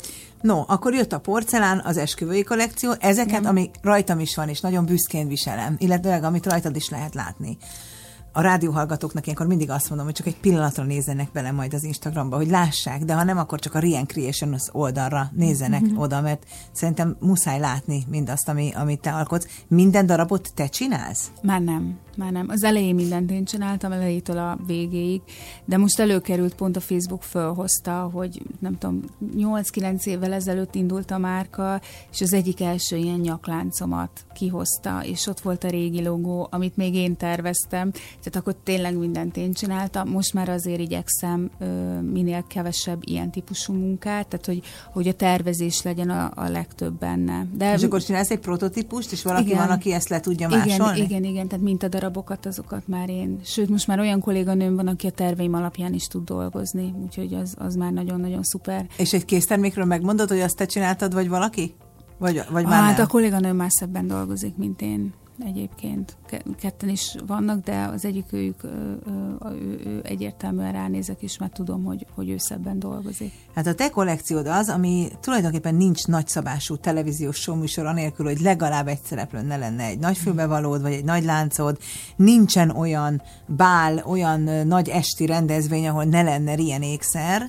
No, akkor jött a porcelán, az esküvői kollekció, ezeket, Igen. ami rajtam is van, és nagyon büszkén viselem, illetve amit rajtad is lehet látni. A rádióhallgatóknak ilyenkor mindig azt mondom, hogy csak egy pillanatra nézzenek bele majd az Instagramba, hogy lássák, de ha nem, akkor csak a Rien Creations oldalra nézzenek mm-hmm. oda, mert szerintem muszáj látni mindazt, ami, amit te alkotsz. Minden darabot te csinálsz? Már nem, már nem. Az elején mindent én csináltam, elejétől a végéig, de most előkerült, pont a Facebook fölhozta, hogy nem tudom, nyolc-kilenc évvel ezelőtt indult a márka, és az egyik első ilyen nyakláncomat kihozta, és ott volt a régi logó, amit még én terveztem, tehát akkor tényleg mindent én csináltam. Most már azért igyekszem ö, minél kevesebb ilyen típusú munkát, tehát hogy, hogy a tervezés legyen a, a legtöbb benne. De, és akkor csinálsz egy prototípust, és valaki igen, van, aki ezt le tudja igen, másolni? Igen, igen, tehát mintadarabokat, azokat már én. Sőt, most már olyan kolléganőm van, aki a terveim alapján is tud dolgozni, úgyhogy az, az már nagyon-nagyon szuper. És egy késztermékről megmondod, hogy azt te csináltad, vagy valaki? Vagy, vagy már hát nem? A kolléganőm már szebben dolgozik, mint én. Egyébként ketten is vannak, de az egyik őjük, ő, ő, ő egyértelműen ránézek, és már tudom, hogy, hogy ő szebben dolgozik. Hát a te kollekciód az, ami tulajdonképpen nincs nagyszabású televíziós showműsor anélkül, hogy legalább egy szereplőn ne lenne egy nagy fülbevalód, vagy egy nagy láncod, nincsen olyan bál, olyan nagy esti rendezvény, ahol ne lenne ilyen ékszer,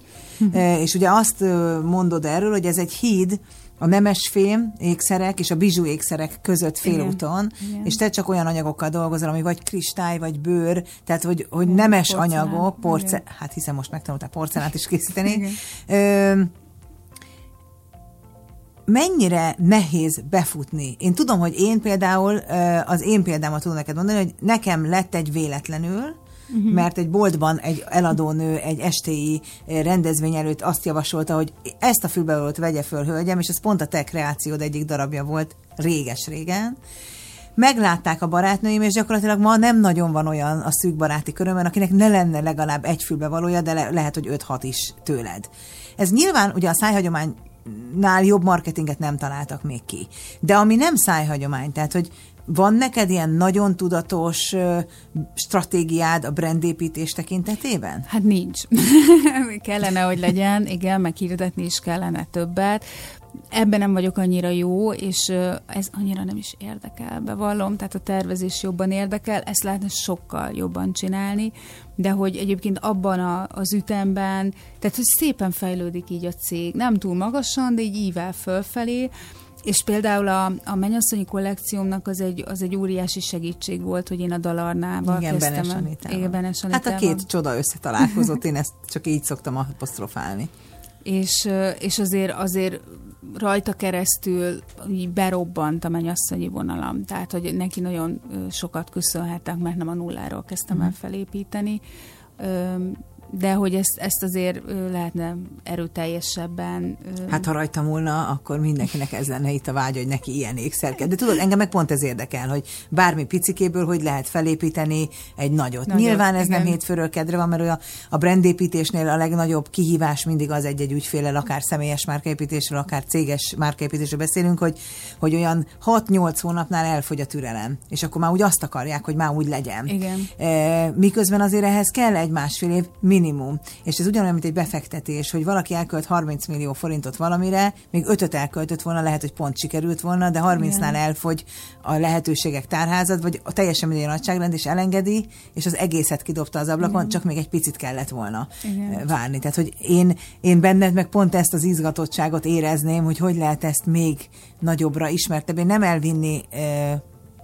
és ugye azt mondod erről, hogy ez egy híd, a nemesfém ékszerek és a bizsú ékszerek között félúton, és te csak olyan anyagokkal dolgozol, ami vagy kristály, vagy bőr, tehát hogy, hogy igen, nemes porcelán, anyagok, porce- hát hiszen most megtanultál porcelánát is készíteni. Ö, mennyire nehéz befutni? Én tudom, hogy én például, az én példámat tudom neked mondani, hogy nekem lett egy véletlenül, Uh-huh. mert egy boltban egy eladónő egy estéi rendezvény előtt azt javasolta, hogy ezt a fülbevalót vegye föl, hölgyem, és ez pont a te kreációd egyik darabja volt réges-régen. Meglátták a barátnőim, és gyakorlatilag ma nem nagyon van olyan a szűk baráti körömben, akinek ne lenne legalább egy fülbevalója, de le- lehet, hogy öt-hat is tőled. Ez nyilván ugye a szájhagyománynál jobb marketinget nem találtak még ki. De ami nem szájhagyomány, tehát hogy van neked ilyen nagyon tudatos uh, stratégiád a brandépítés tekintetében? Hát nincs. Kellene, hogy legyen, igen, meg hirdetni is kellene többet. Ebben nem vagyok annyira jó, és uh, ez annyira nem is érdekel, bevallom, tehát a tervezés jobban érdekel, ezt lehetne sokkal jobban csinálni, de hogy egyébként abban a, az ütemben, tehát hogy szépen fejlődik így a cég, nem túl magasan, de így ível fölfelé. És például a, a mennyasszonyi kollekciómnak az egy, az egy óriási segítség volt, hogy én a Dalarnával igen, kezdtem. Igen, Benes Anitával. Hát a két csoda összetalálkozott, én ezt csak így szoktam apostrofálni. És, és azért, azért rajta keresztül így berobbant a mennyasszonyi vonalam. Tehát, hogy neki nagyon sokat köszönhetek, mert nem a nulláról kezdtem el felépíteni. de hogy ezt, ezt azért lehetne erőteljesebben. Hát ha rajta múlna, akkor mindenkinek ez lenne itt a vágy, hogy neki ilyen ékszer kell. De tudod, engem meg pont ez érdekel, hogy bármi picikéből hogy lehet felépíteni egy nagyot. nagyot Nyilván ez igen. nem hétfőről kedre van, mert a, a brandépítésnél a legnagyobb kihívás mindig az egy-egy ügyféllel, akár személyes márkaépítésről, akár céges márkaépítésről beszélünk, hogy, hogy olyan hat-nyolc hónapnál elfogy a türelem, és akkor már úgy azt akarják, hogy már úgy legyen. Igen. E, miközben azért ehhez kell egy másfél év minimum. És ez ugyanolyan, mint egy befektetés, hogy valaki elkölt harminc millió forintot valamire, még ötöt elköltött volna, lehet, hogy pont sikerült volna, de harmincnál elfogy a lehetőségek tárházad, vagy a teljesen minden nagyságrend, és elengedi, és az egészet kidobta az ablakon, igen. csak még egy picit kellett volna igen. várni. Tehát, hogy én, én benned meg pont ezt az izgatottságot érezném, hogy hogy lehet ezt még nagyobbra, ismertebb. Nem elvinni e,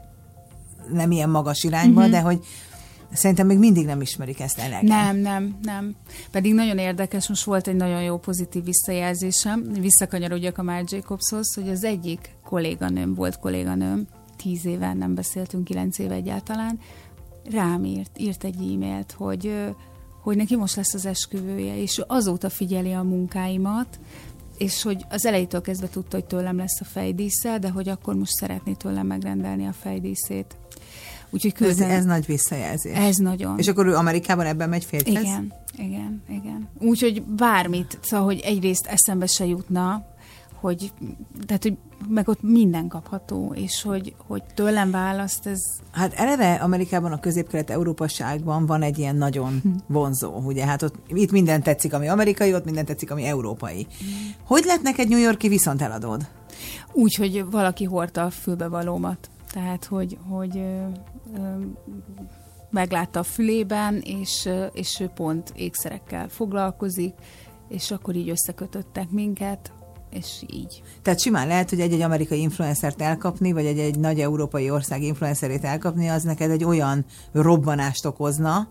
nem ilyen magas irányba, uh-huh. de hogy szerintem még mindig nem ismerik ezt elegen. Nem, nem, nem. Pedig nagyon érdekes, most volt egy nagyon jó pozitív visszajelzésem, visszakanyarodjak a Marc Jacobshoz, hogy az egyik kolléganőm, volt kolléganőm, tíz éven nem beszéltünk, kilenc éve egyáltalán, rám írt, írt egy e-mailt, hogy, hogy neki most lesz az esküvője, és azóta figyeli a munkáimat, és hogy az elejétől kezdve tudta, hogy tőlem lesz a fejdísze, de hogy akkor most szeretné tőlem megrendelni a fejdíszét. Úgyhogy közben... ez, ez nagy visszajelzés. Ez nagyon. És akkor ő Amerikában ebben megy férjhez? Igen, igen, igen. Úgyhogy bármit, szóval, hogy egyrészt eszembe se jutna, hogy, tehát, hogy meg ott minden kapható, és hogy, hogy tőlem választ, ez... Hát eleve Amerikában, a közép-kelet-európasságban van egy ilyen nagyon vonzó, ugye, hát ott, itt minden tetszik, ami amerikai, ott minden tetszik, ami európai. Hogy lett neked New York-i viszont eladod? Úgy, hogy valaki hordta a fülbevalómat. Tehát, hogy, hogy ö, ö, meglátta a fülében, és, ö, és ő pont ékszerekkel foglalkozik, és akkor így összekötöttek minket, és így. Tehát simán lehet, hogy egy-egy amerikai influencert elkapni, vagy egy-egy nagy európai ország influencerét elkapni, az neked egy olyan robbanást okozna.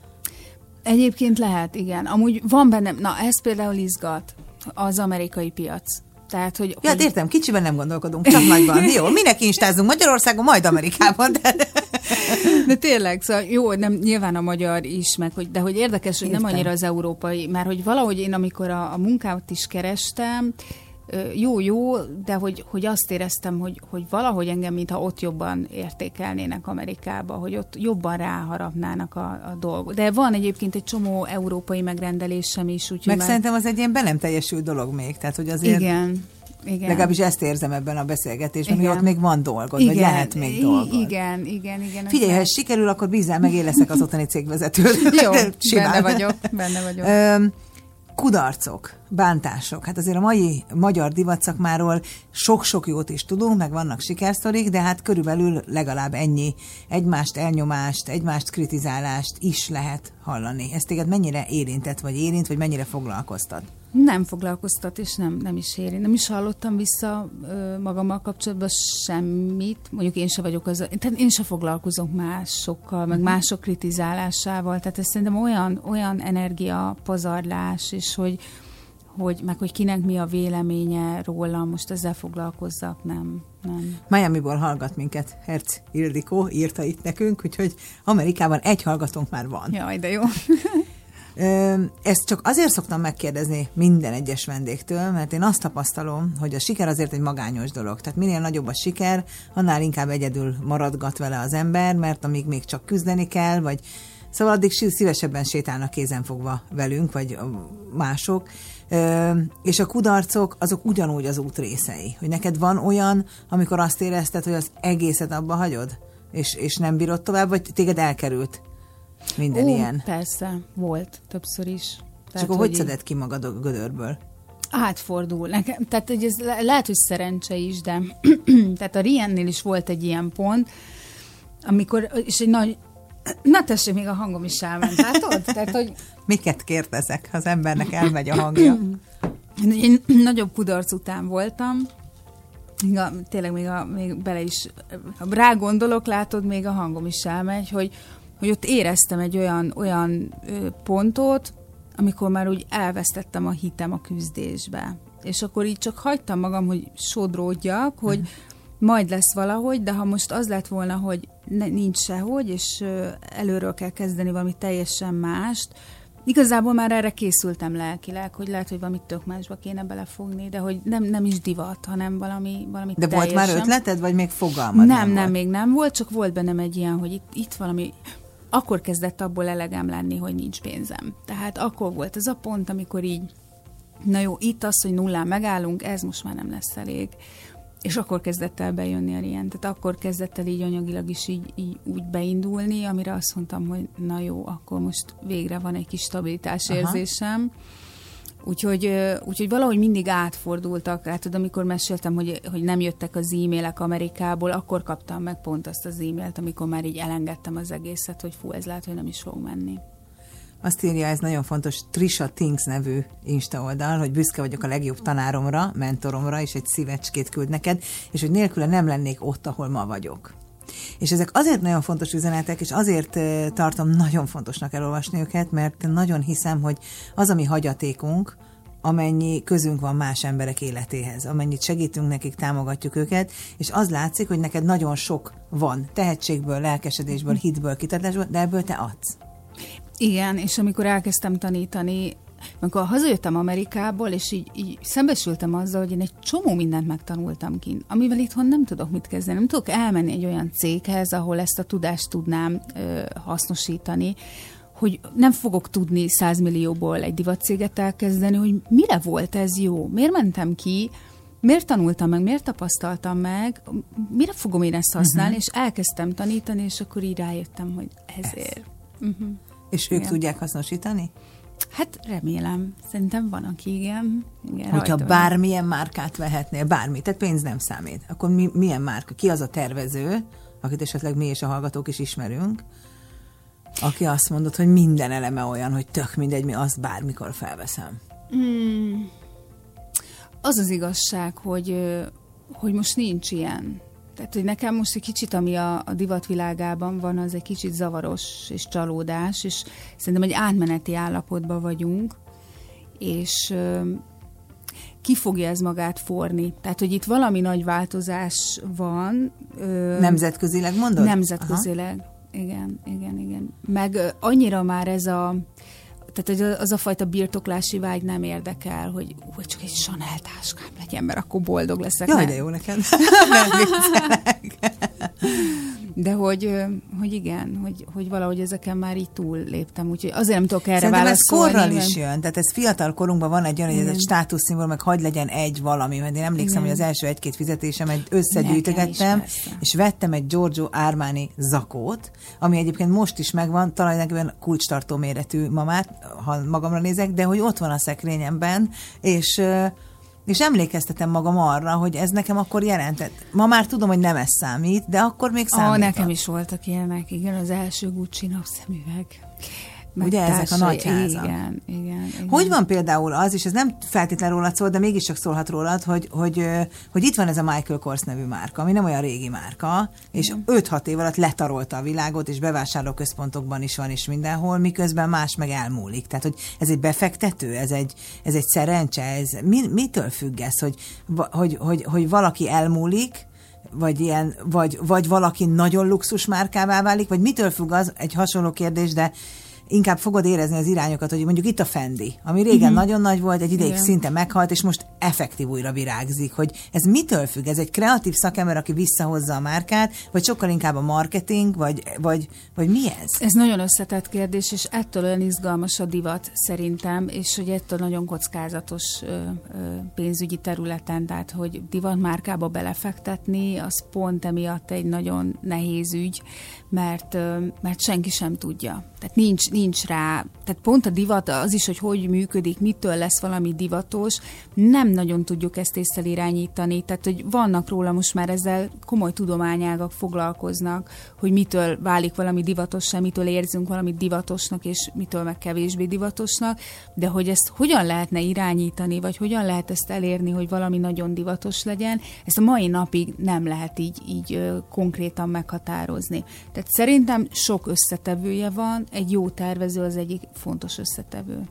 Egyébként lehet, igen. Amúgy van bennem, na ez például izgat, az amerikai piac. Tehát, hogy, ja, hogy... értem, kicsiben nem gondolkodunk, csak nagyban. Jó, minek instázunk Magyarországon, majd Amerikában. De, de tényleg, szóval jó, nem, nyilván a magyar is, meg, hogy, de hogy érdekes, hogy értem. Nem annyira az európai, mert hogy valahogy én, amikor a, a munkámat is kerestem, jó-jó, de hogy, hogy azt éreztem, hogy, hogy valahogy engem, mintha ott jobban értékelnének Amerikába, hogy ott jobban ráharapnának a, a dolgok. De van egyébként egy csomó európai megrendelésem is. Meg már... szerintem az egy ilyen be nem teljesült dolog még, tehát hogy azért... Igen. Igen. Legalábbis ezt érzem ebben a beszélgetésben, igen. hogy ott még van dolgod, igen. vagy lehet még I- dolgod. Igen, igen, igen. Figyelj, ha ez sikerül, akkor bízzál meg, én leszek az ottani cégvezető. Jó, benne vagyok, benne vagyok. Öm, kudarcok, bántások. Hát azért a mai magyar divatszakmáról sok-sok jót is tudunk, meg vannak sikersztorik, de hát körülbelül legalább ennyi egymást elnyomást, egymást kritizálást is lehet hallani. Ez téged mennyire érintett, vagy érint, vagy mennyire foglalkoztat? Nem foglalkoztat, és nem, nem is érint. Nem is hallottam vissza ö, magammal kapcsolatban semmit. Mondjuk én se vagyok az, tehát én se foglalkozok másokkal, meg mások kritizálásával. Tehát ez szerintem olyan, olyan energiapazarlás, és hogy, hogy, meg hogy kinek mi a véleménye rólam, most ezzel foglalkozzak, nem. nem. Miamiból hallgat minket Herc Ildikó, írta itt nekünk, úgyhogy Amerikában egy hallgatónk már van. Jaj, de jó. Ezt csak azért szoktam megkérdezni minden egyes vendégtől, mert én azt tapasztalom, hogy a siker azért egy magányos dolog. Tehát minél nagyobb a siker, annál inkább egyedül maradgat vele az ember, mert amíg még csak küzdeni kell, vagy szóval addig szívesebben sétálnak kézenfogva velünk, vagy mások. És a kudarcok azok ugyanúgy az út részei. Hogy neked van olyan, amikor azt érezted, hogy az egészet abba hagyod, és, és nem bírod tovább, vagy téged elkerült minden Ó, ilyen? Persze, volt többször is. Tehát, és akkor hogy, hogy szeded ki magad a gödörből? Átfordul. Nekem, tehát hogy ez le, lehet, hogy szerencse is, de tehát a Riennél is volt egy ilyen pont, amikor, és egy nagy, na tessék, még a hangom is elment, látod? Tehát, hogy... Miket kérdezek, az embernek elmegy a hangja? Én nagyobb kudarc után voltam, még a, tényleg még, a, még bele is, rá gondolok, látod, még a hangom is elmegy, hogy hogy ott éreztem egy olyan, olyan ö, pontot, amikor már úgy elvesztettem a hitem a küzdésbe. És akkor így csak hagytam magam, hogy sodródjak, hogy uh-huh. majd lesz valahogy, de ha most az lett volna, hogy ne, nincs sehogy, és ö, előről kell kezdeni valami teljesen mást, Igazából már erre készültem lelkileg, hogy lehet, hogy valamit tök másba kéne belefogni, de hogy nem, nem is divat, hanem valami, valami De teljesen. volt már ötleted, vagy még fogalmad Nem, nem, nem, volt? még nem volt, csak volt bennem egy ilyen, hogy itt, itt valami... Akkor kezdett abból elegem lenni, hogy nincs pénzem. Tehát akkor volt ez a pont, amikor így, na jó, itt az, hogy nullán megállunk, ez most már nem lesz elég. És akkor kezdett el bejönni a ilyen. Tehát akkor kezdett el így anyagilag is így, így úgy beindulni, amire azt mondtam, hogy na jó, akkor most végre van egy kis stabilitás érzésem. Úgyhogy, úgyhogy valahogy mindig átfordultak. Hát tudom, amikor meséltem, hogy, hogy nem jöttek az e-mailek Amerikából, akkor kaptam meg pont azt az e-mailt, amikor már így elengedtem az egészet, hogy fú, ez lehet, hogy nem is fog menni. Azt írja, ez nagyon fontos, Trisha Things nevű Insta oldal, hogy büszke vagyok a legjobb tanáromra, mentoromra, és egy szívecskét küld neked, és hogy nélküle nem lennék ott, ahol ma vagyok. És ezek azért nagyon fontos üzenetek, és azért tartom nagyon fontosnak elolvasni őket, mert nagyon hiszem, hogy az, ami hagyatékunk, amennyi közünk van más emberek életéhez, amennyit segítünk nekik, támogatjuk őket, és az látszik, hogy neked nagyon sok van, tehetségből, lelkesedésből, hitből, kitartásból, de ebből te adsz. Igen, és amikor elkezdtem tanítani, amikor hazajöttem Amerikából, és így, így szembesültem azzal, hogy én egy csomó mindent megtanultam kint, amivel itthon nem tudok mit kezdeni. Nem tudok elmenni egy olyan céghez, ahol ezt a tudást tudnám ö, hasznosítani, hogy nem fogok tudni százmillióból egy divatcéget elkezdeni, hogy mire volt ez jó, miért mentem ki, miért tanultam meg, miért tapasztaltam meg, mire fogom én ezt használni, uh-huh. és elkezdtem tanítani, és akkor így rájöttem, hogy ezért. Ez. Uh-huh. És ők igen. tudják hasznosítani? Hát remélem. Szerintem van, aki igen. igen Hogyha bármilyen márkát vehetnél, bármi, tehát pénz nem számít, akkor mi, milyen márka? Ki az a tervező, akit esetleg mi és a hallgatók is ismerünk, aki azt mondott, hogy minden eleme olyan, hogy tök mindegy, mi azt bármikor felveszem? Hmm. Az az igazság, hogy, hogy most nincs ilyen. Tehát, hogy nekem most egy kicsit, ami a, a divatvilágában van, az egy kicsit zavaros és csalódás, és szerintem egy átmeneti állapotban vagyunk, és ö, ki fogja ez magát forni. Tehát, hogy itt valami nagy változás van. Ö, Nemzetközileg mondod? Nemzetközileg. Aha. Igen, igen, igen. Meg ö, annyira már ez a tehát az a fajta birtoklási vágy nem érdekel, hogy, hogy csak egy Chanel táskám legyen, mert akkor boldog leszek. Jaj, nem. de jó neked. Nem viccelek. De hogy, hogy igen, hogy, hogy valahogy ezeken már így túl léptem, úgyhogy azért nem tudok erre Szerintem válaszolni. ez korral mert... is jön, tehát ez fiatal korunkban van egy olyan, hogy ez egy státuszszimbol, meg hagy legyen egy valami, mert én emlékszem, igen. hogy az első egy-két fizetésem egy összegyűjtögettem, és vettem egy Giorgio Armani zakót, ami egyébként most is megvan, talán kulcstartó méretű mamát, ha magamra nézek, de hogy ott van a szekrényemben, és és emlékeztetem magam arra, hogy ez nekem akkor jelentett. Ma már tudom, hogy nem ez számít, de akkor még számít. Ah, nekem is voltak ilyenek, igen, az első Gucci napszemüveg. Ugye ezek a nagyházak. Igen, igen, igen. Hogy van például az, és ez nem feltétlenül rólad szól, de mégiscsak szólhat rólad, hogy, hogy, hogy itt van ez a Michael Kors nevű márka, ami nem olyan régi márka, és öt-hat év alatt letarolta a világot, és bevásárlóközpontokban is van, és mindenhol, miközben más meg elmúlik. Tehát, hogy ez egy befektető, ez egy, ez egy szerencse, ez mi, mitől függ ez, hogy, hogy, hogy, hogy valaki elmúlik, vagy, ilyen, vagy, vagy valaki nagyon luxus márkává válik, vagy mitől függ az, egy hasonló kérdés, de inkább fogod érezni az irányokat, hogy mondjuk itt a Fendi, ami régen uh-huh. nagyon nagy volt, egy ideig igen. szinte meghalt, és most effektív újra virágzik, hogy ez mitől függ? Ez egy kreatív szakember, aki visszahozza a márkát, vagy sokkal inkább a marketing, vagy, vagy, vagy mi ez? Ez nagyon összetett kérdés, és ettől olyan izgalmas a divat szerintem, és hogy ettől nagyon kockázatos ö, ö, pénzügyi területen, tehát hogy divatmárkába belefektetni, az pont emiatt egy nagyon nehéz ügy, mert, ö, mert senki sem tudja. Tehát nincs, nincs rá, tehát pont a divat az is, hogy hogy működik, mitől lesz valami divatos, nem nagyon tudjuk ezt észre irányítani, tehát hogy vannak róla most már ezzel komoly tudományágak foglalkoznak, hogy mitől válik valami divatossá, mitől érzünk valamit divatosnak, és mitől meg kevésbé divatosnak, de hogy ezt hogyan lehetne irányítani, vagy hogyan lehet ezt elérni, hogy valami nagyon divatos legyen, ezt a mai napig nem lehet így, így ö, konkrétan meghatározni. Tehát szerintem sok összetevője van, egy jó tervező az egyik fontos összetevő.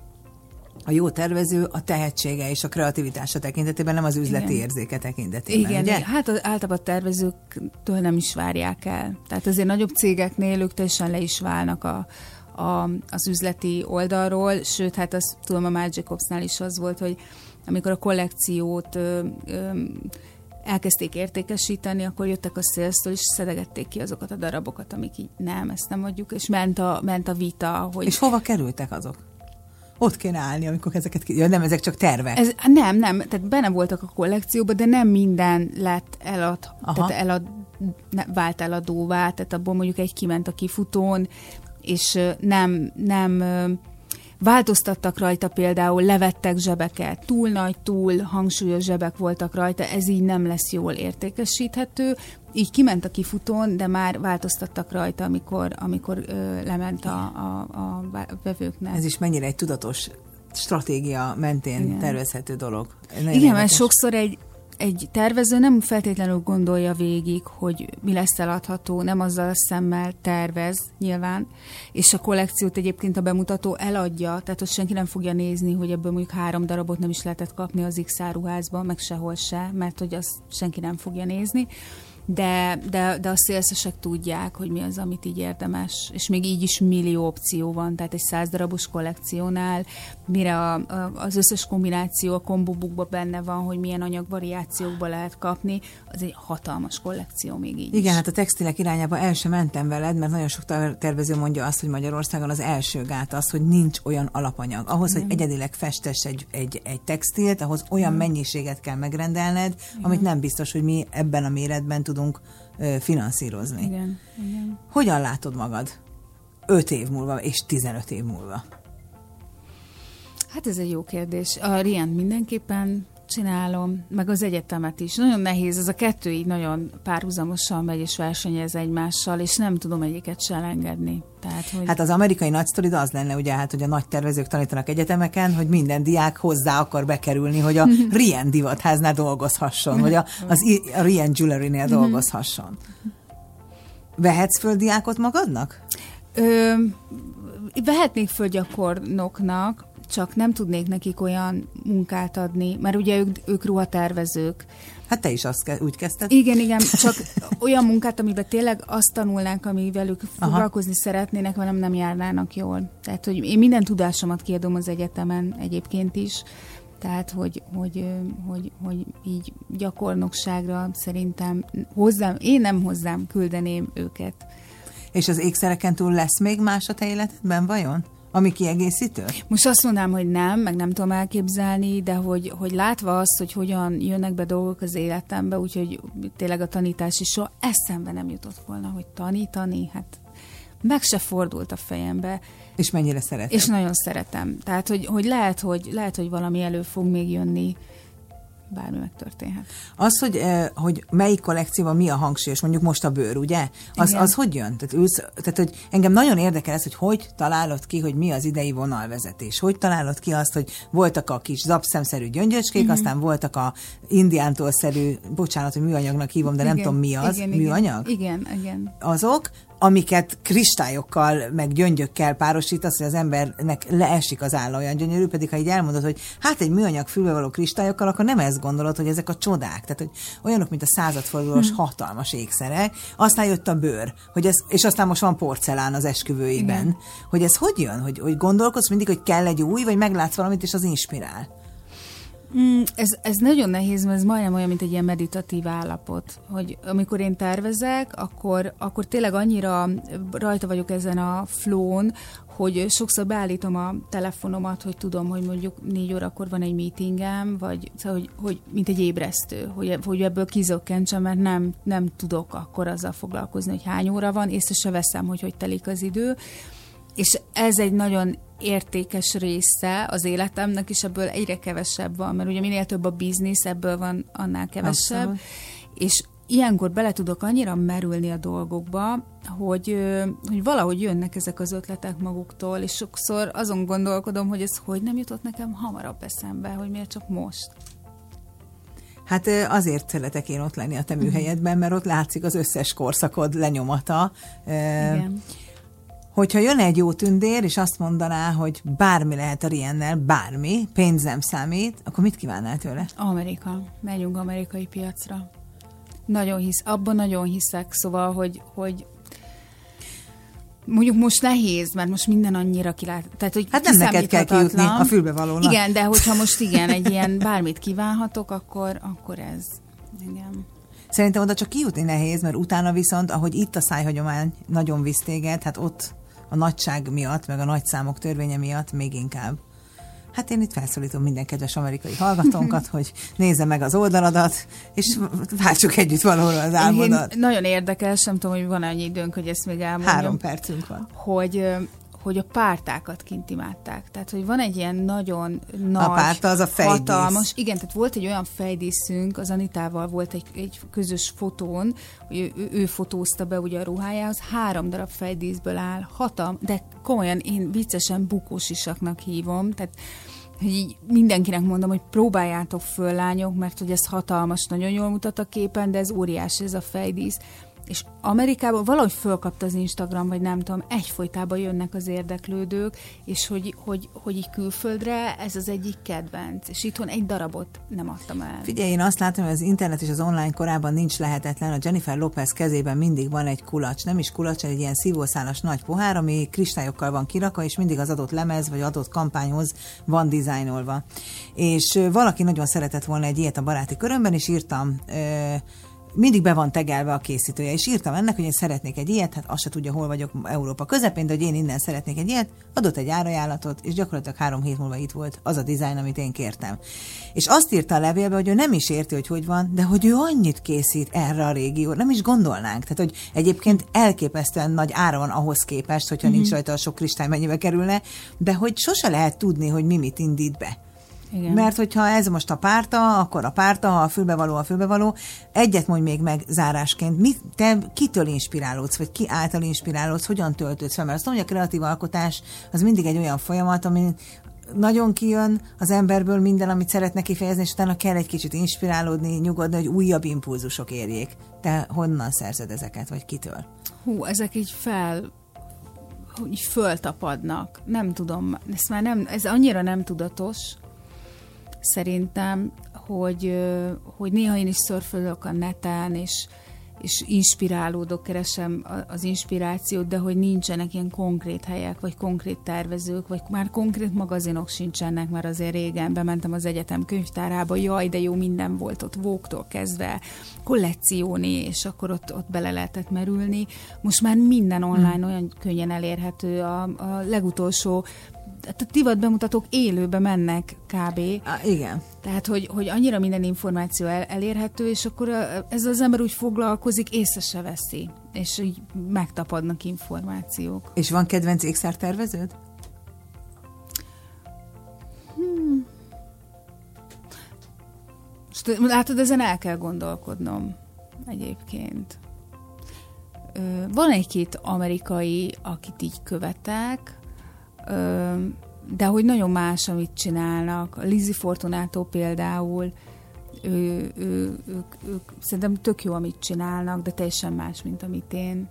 A jó tervező a tehetsége és a kreativitása tekintetében, nem az üzleti igen. érzéke tekintetében, igen, ugye? Igen, hát általában a tervezőktől nem is várják el. Tehát azért nagyobb cégeknél ők teljesen le is válnak a, a, az üzleti oldalról, sőt, hát azt tudom, a Marc Jacobsnál is az volt, hogy amikor a kollekciót ö, ö, elkezdték értékesíteni, akkor jöttek a sales-től, és szedegették ki azokat a darabokat, amik így nem, ezt nem adjuk, és ment a, ment a vita, hogy... És hova kerültek azok? Ott kéne állni, amikor ezeket... Ja, nem, ezek csak tervek. Ez, nem, nem, tehát benne voltak a kollekcióban, de nem minden lett elad, tehát elad, ne, vált eladóvá, tehát abból mondjuk egy kiment a kifutón, és nem, nem változtattak rajta például, levettek zsebeket, túl nagy, túl hangsúlyos zsebek voltak rajta, ez így nem lesz jól értékesíthető. Így kiment a kifutón, de már változtattak rajta, amikor, amikor ö, lement a, a, a vevőknek. Ez is mennyire egy tudatos stratégia mentén igen. tervezhető dolog. Nagyon igen, mert sokszor egy Egy tervező nem feltétlenül gondolja végig, hogy mi lesz eladható, nem azzal a szemmel tervez nyilván, és a kollekciót egyébként a bemutató eladja, tehát ott senki nem fogja nézni, hogy ebből mondjuk három darabot nem is lehetett kapni az X áruházban, meg sehol se, mert hogy azt senki nem fogja nézni. De, de, de a szélszesek tudják, hogy mi az, amit így érdemes, és még így is millió opció van, tehát egy száz darabos kollekciónál, mire a, a, az összes kombináció a kombóbukban benne van, hogy milyen anyagvariációkba lehet kapni, az egy hatalmas kollekció még így Igen, is. hát a textilek irányába el sem mentem veled, mert nagyon sok tervező mondja azt, hogy Magyarországon az első gát az, hogy nincs olyan alapanyag. Ahhoz, mm. hogy egyedileg festess egy, egy, egy textilt, ahhoz olyan mm. mennyiséget kell megrendelned, igen. amit nem biztos, hogy mi ebben a méretben tudunk finanszírozni. Igen, igen. Hogyan látod magad öt év múlva és tizenöt év múlva? Hát ez egy jó kérdés. A Riant mindenképpen csinálom, meg az egyetemet is. Nagyon nehéz, ez a kettő így nagyon párhuzamosan megy és versenyez egymással, és nem tudom egyiket se elengedni. Tehát, hogy... Hát az amerikai nagy sztorid az lenne, ugye, hát, hogy a nagy tervezők tanítanak egyetemeken, hogy minden diák hozzá akar bekerülni, hogy a Riant divatháznál dolgozhasson, vagy a, az, a Riant Jewelry-nél dolgozhasson. Vehetsz föl diákot magadnak? Ö, vehetnék föl gyakornoknak, csak nem tudnék nekik olyan munkát adni, mert ugye ők, ők ruhatervezők. Hát te is azt ke- úgy kezdted? Igen, igen, csak olyan munkát, amiben tényleg azt tanulnánk, amivel ők Aha. foglalkozni szeretnének, velem nem járnának jól. Tehát, hogy én minden tudásomat kiadom az egyetemen egyébként is, tehát, hogy, hogy, hogy, hogy így gyakornokságra szerintem hozzám, én nem hozzám küldeném őket. És az ékszereken túl lesz még más a te életedben vajon? Ami kiegészítő? Most azt mondanám, hogy nem, meg nem tudom elképzelni, de hogy, hogy látva azt, hogy hogyan jönnek be dolgok az életembe, úgyhogy tényleg a tanítás is soha eszembe nem jutott volna, hogy tanítani, hát meg se fordult a fejembe. És mennyire szeretem? És nagyon szeretem. Tehát, hogy, hogy, lehet, hogy lehet, hogy valami elő fog még jönni, bármi megtörténhet. Az, hogy, eh, hogy melyik kollekcióban mi a hangsúlyos, mondjuk most a bőr, ugye? Az, az hogy jön? Tehát, ülsz, tehát, hogy engem nagyon érdekel ez, hogy hogy találod ki, hogy mi az idei vonalvezetés. Hogy találod ki azt, hogy voltak a kis zapszemszerű gyöngyöcskék, mm-hmm. aztán voltak a indiántól-szerű, bocsánat, hogy műanyagnak hívom, de igen, nem tudom mi az, igen, műanyag? Igen, igen. Azok, amiket kristályokkal, meg gyöngyökkel párosítasz, hogy az embernek leesik az álla, olyan gyönyörű, pedig ha így elmondod, hogy hát egy műanyag fülbevaló kristályokkal, akkor nem ezt gondolod, hogy ezek a csodák, tehát hogy olyanok, mint a századfordulós hmm. hatalmas ékszerek, aztán jött a bőr, hogy ez, és aztán most van porcelán az esküvőiben, igen. hogy ez hogy jön, hogy, hogy gondolkodsz mindig, hogy kell egy új, vagy meglátsz valamit, és az inspirál. Mm, ez, ez nagyon nehéz, mert ez majdnem olyan, mint egy ilyen meditatív állapot, hogy amikor én tervezek, akkor, akkor tényleg annyira rajta vagyok ezen a flown, hogy sokszor beállítom a telefonomat, hogy tudom, hogy mondjuk négy órakor van egy meetingem, vagy szóval, hogy, hogy mint egy ébresztő, hogy, hogy ebből kizökkentsem, mert nem, nem tudok akkor azzal foglalkozni, hogy hány óra van, észre se veszem, hogy hogy telik az idő. És ez egy nagyon értékes része az életemnek, és ebből egyre kevesebb van, mert ugye minél több a biznisz, ebből van annál kevesebb. Abszolút. És ilyenkor bele tudok annyira merülni a dolgokba, hogy, hogy valahogy jönnek ezek az ötletek maguktól, és sokszor azon gondolkodom, hogy ez hogy nem jutott nekem hamarabb eszembe, hogy miért csak most. Hát azért szeretek én ott lenni a te műhelyedben, mert ott látszik az összes korszakod lenyomata. Igen. Hogyha jön egy jó tündér, és azt mondaná, hogy bármi lehet a Riannel, bármi, pénz nem számít, akkor mit kívánnál tőle? Amerika. Megyünk amerikai piacra. Nagyon hisz, abban nagyon hiszek, szóval, hogy, hogy Mondjuk most nehéz, mert most minden annyira kilát. Tehát, hogy hát nem neked kell kijutni a fülbevalónak. Igen, de hogyha most igen, egy ilyen bármit kívánhatok, akkor, akkor ez. Igen. Szerintem oda csak kijutni nehéz, mert utána viszont, ahogy itt a szájhagyomány nagyon visz téged, hát ott a nagyság miatt, meg a nagyszámok törvénye miatt még inkább. Hát én itt felszólítom minden kedves amerikai hallgatónkat, hogy nézze meg az oldaladat, és váltsuk együtt valahol az álmodat. Én nagyon érdekes, nem tudom, hogy van annyi időnk, hogy ezt még elmondjam. Három percünk van. Hogy, hogy a pártákat kint imádták. Tehát, hogy van egy ilyen nagyon nagy, a párta az a fejdísz. Hatalmas, igen, tehát volt egy olyan fejdíszünk, az Anitával volt egy, egy közös fotón, hogy ő, ő, ő fotózta be ugye a ruhájához, három darab fejdíszből áll, hatalmas, de komolyan én viccesen bukósisaknak hívom, tehát hogy így mindenkinek mondom, hogy próbáljátok föl, lányok, mert hogy ez hatalmas, nagyon jól mutat a képen, de ez óriási, ez a fejdísz. És Amerikában valahogy fölkapta az Instagram, vagy nem tudom, egyfolytában jönnek az érdeklődők, és hogy, hogy, hogy így külföldre ez az egyik kedvenc. És itthon egy darabot nem adtam el. Figyelj, én azt látom, hogy az internet és az online korában nincs lehetetlen. A Jennifer Lopez kezében mindig van egy kulacs. Nem is kulacs, egy ilyen szívószálas nagy pohár, ami kristályokkal van kirakva, és mindig az adott lemez, vagy adott kampányhoz van dizájnolva. És valaki nagyon szeretett volna egy ilyet a baráti körömben, és írtam... Ö, mindig be van tegelve a készítője, és írtam ennek, hogy én szeretnék egy ilyet, hát azt se tudja, hol vagyok Európa közepén, de hogy én innen szeretnék egy ilyet, adott egy árajánlatot, és gyakorlatilag három hét múlva itt volt az a dizájn, amit én kértem. És azt írta a levélbe, hogy ő nem is érti, hogy hogy van, de hogy ő annyit készít erre a régióra, nem is gondolnánk. Tehát, hogy egyébként elképesztően nagy ára van ahhoz képest, hogyha mm-hmm. nincs rajta a sok kristály mennyibe kerülne, de hogy sose lehet tudni, hogy mi mit indít be. Igen. Mert hogyha ez most a párta, akkor a párta, ha a fülbevaló, a fülbevaló. Egyet mondj még meg zárásként, mit, te kitől inspirálódsz, vagy ki által inspirálódsz, hogyan töltődsz fel? Mert azt mondom, hogy a kreatív alkotás az mindig egy olyan folyamat, ami nagyon kijön az emberből minden, amit szeretne kifejezni, és utána kell egy kicsit inspirálódni, nyugodni, hogy újabb impulzusok érjék. Te honnan szerzed ezeket, vagy kitől? Hú, ezek így fel... így föltapadnak. Nem tudom, ez már nem, ez annyira nem tudatos, szerintem, hogy, hogy néha én is szörfölök a neten, és, és inspirálódok, keresem az inspirációt, de hogy nincsenek ilyen konkrét helyek, vagy konkrét tervezők, vagy már konkrét magazinok sincsenek, mert azért régen bementem az egyetem könyvtárába, jaj, de jó, minden volt ott, Vogue-tól kezdve, kollekcióni, és akkor ott, ott bele lehetett merülni. Most már minden online hmm. olyan könnyen elérhető, a, a legutolsó a divat bemutatók élőbe mennek kb. Ah, igen. Tehát, hogy, hogy annyira minden információ el, elérhető, és akkor ez az ember úgy foglalkozik, észre se veszi, és így megtapadnak információk. És van kedvenc ékszerterveződ? Hmm. Látod, ezen el kell gondolkodnom egyébként. Van egy-két amerikai, akit így követek, de hogy nagyon más, amit csinálnak. A Lizzie Fortunato például, ő, ő, ők, ők, szerintem tök jó, amit csinálnak, de teljesen más, mint amit én.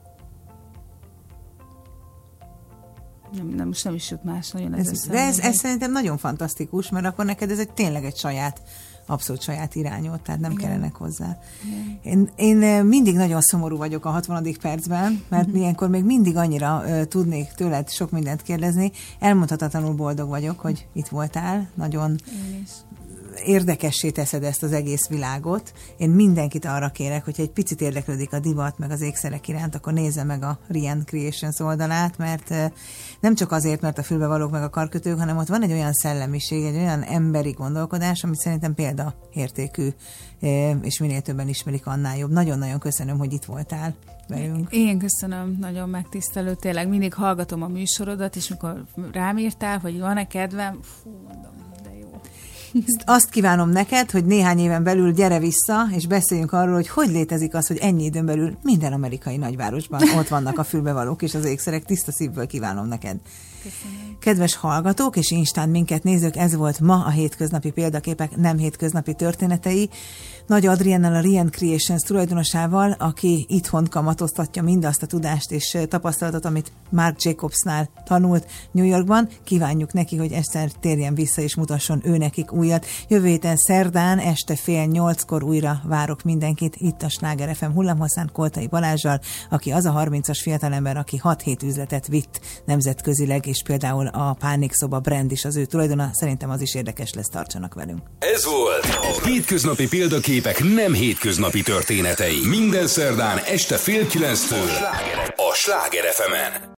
Nem, nem, most nem is jut más nagyon ez, ez De ez, ez szerintem nagyon fantasztikus, mert akkor neked ez egy tényleg egy saját, abszolút saját irányod, tehát nem Igen. kellenek hozzá. Én, én mindig nagyon szomorú vagyok a hatvanadik percben, mert uh-huh. ilyenkor még mindig annyira uh, tudnék tőled sok mindent kérdezni. Elmondhatatlanul boldog vagyok, hogy itt voltál. Nagyon érdekessé teszed ezt az egész világot. Én mindenkit arra kérek, hogyha egy picit érdeklődik a divat, meg az ékszerek iránt, akkor nézze meg a Rian Creations oldalát, mert nem csak azért, mert a fülbevalók meg a karkötők, hanem ott van egy olyan szellemiség, egy olyan emberi gondolkodás, amit szerintem példaértékű, és minél többen ismerik, annál jobb. Nagyon-nagyon köszönöm, hogy itt voltál velünk. Én köszönöm, nagyon megtisztelő, tényleg mindig hallgatom a műsorodat, és mikor rám írtál, hogy van-e kedvem, fú, mondom, de jó. Azt kívánom neked, hogy néhány éven belül gyere vissza, és beszéljünk arról, hogy hogy létezik az, hogy ennyi időn belül minden amerikai nagyvárosban ott vannak a fülbevalók és az ékszerek. Tiszta szívből kívánom neked. Köszönöm. Kedves hallgatók és Instán minket nézők, ez volt ma a hétköznapi példaképek nem hétköznapi történetei. Nagy Adriennel, a Rian Creations tulajdonosával, aki itthon kamatoztatja mindazt a tudást és tapasztalatot, amit Marc Jacobsnál tanult New Yorkban. Kívánjuk neki, hogy egyszer térjen vissza és mutasson ő nekik újat. Jövő héten szerdán este fél nyolckor újra várok mindenkit itt a Sláger ef em hullámhosszán Koltai Balázssal, aki az a harmincas fiatalember, aki hat-hét üzletet vitt nemzetközileg, és például a Pánikszoba brand is az ő tulajdona. Szerintem az is érdekes lesz, tartsanak velünk. Ez volt a Hétköznapi Példaképek nem hétköznapi történetei. Minden szerdán este fél kilenctől a Sláger ef emen.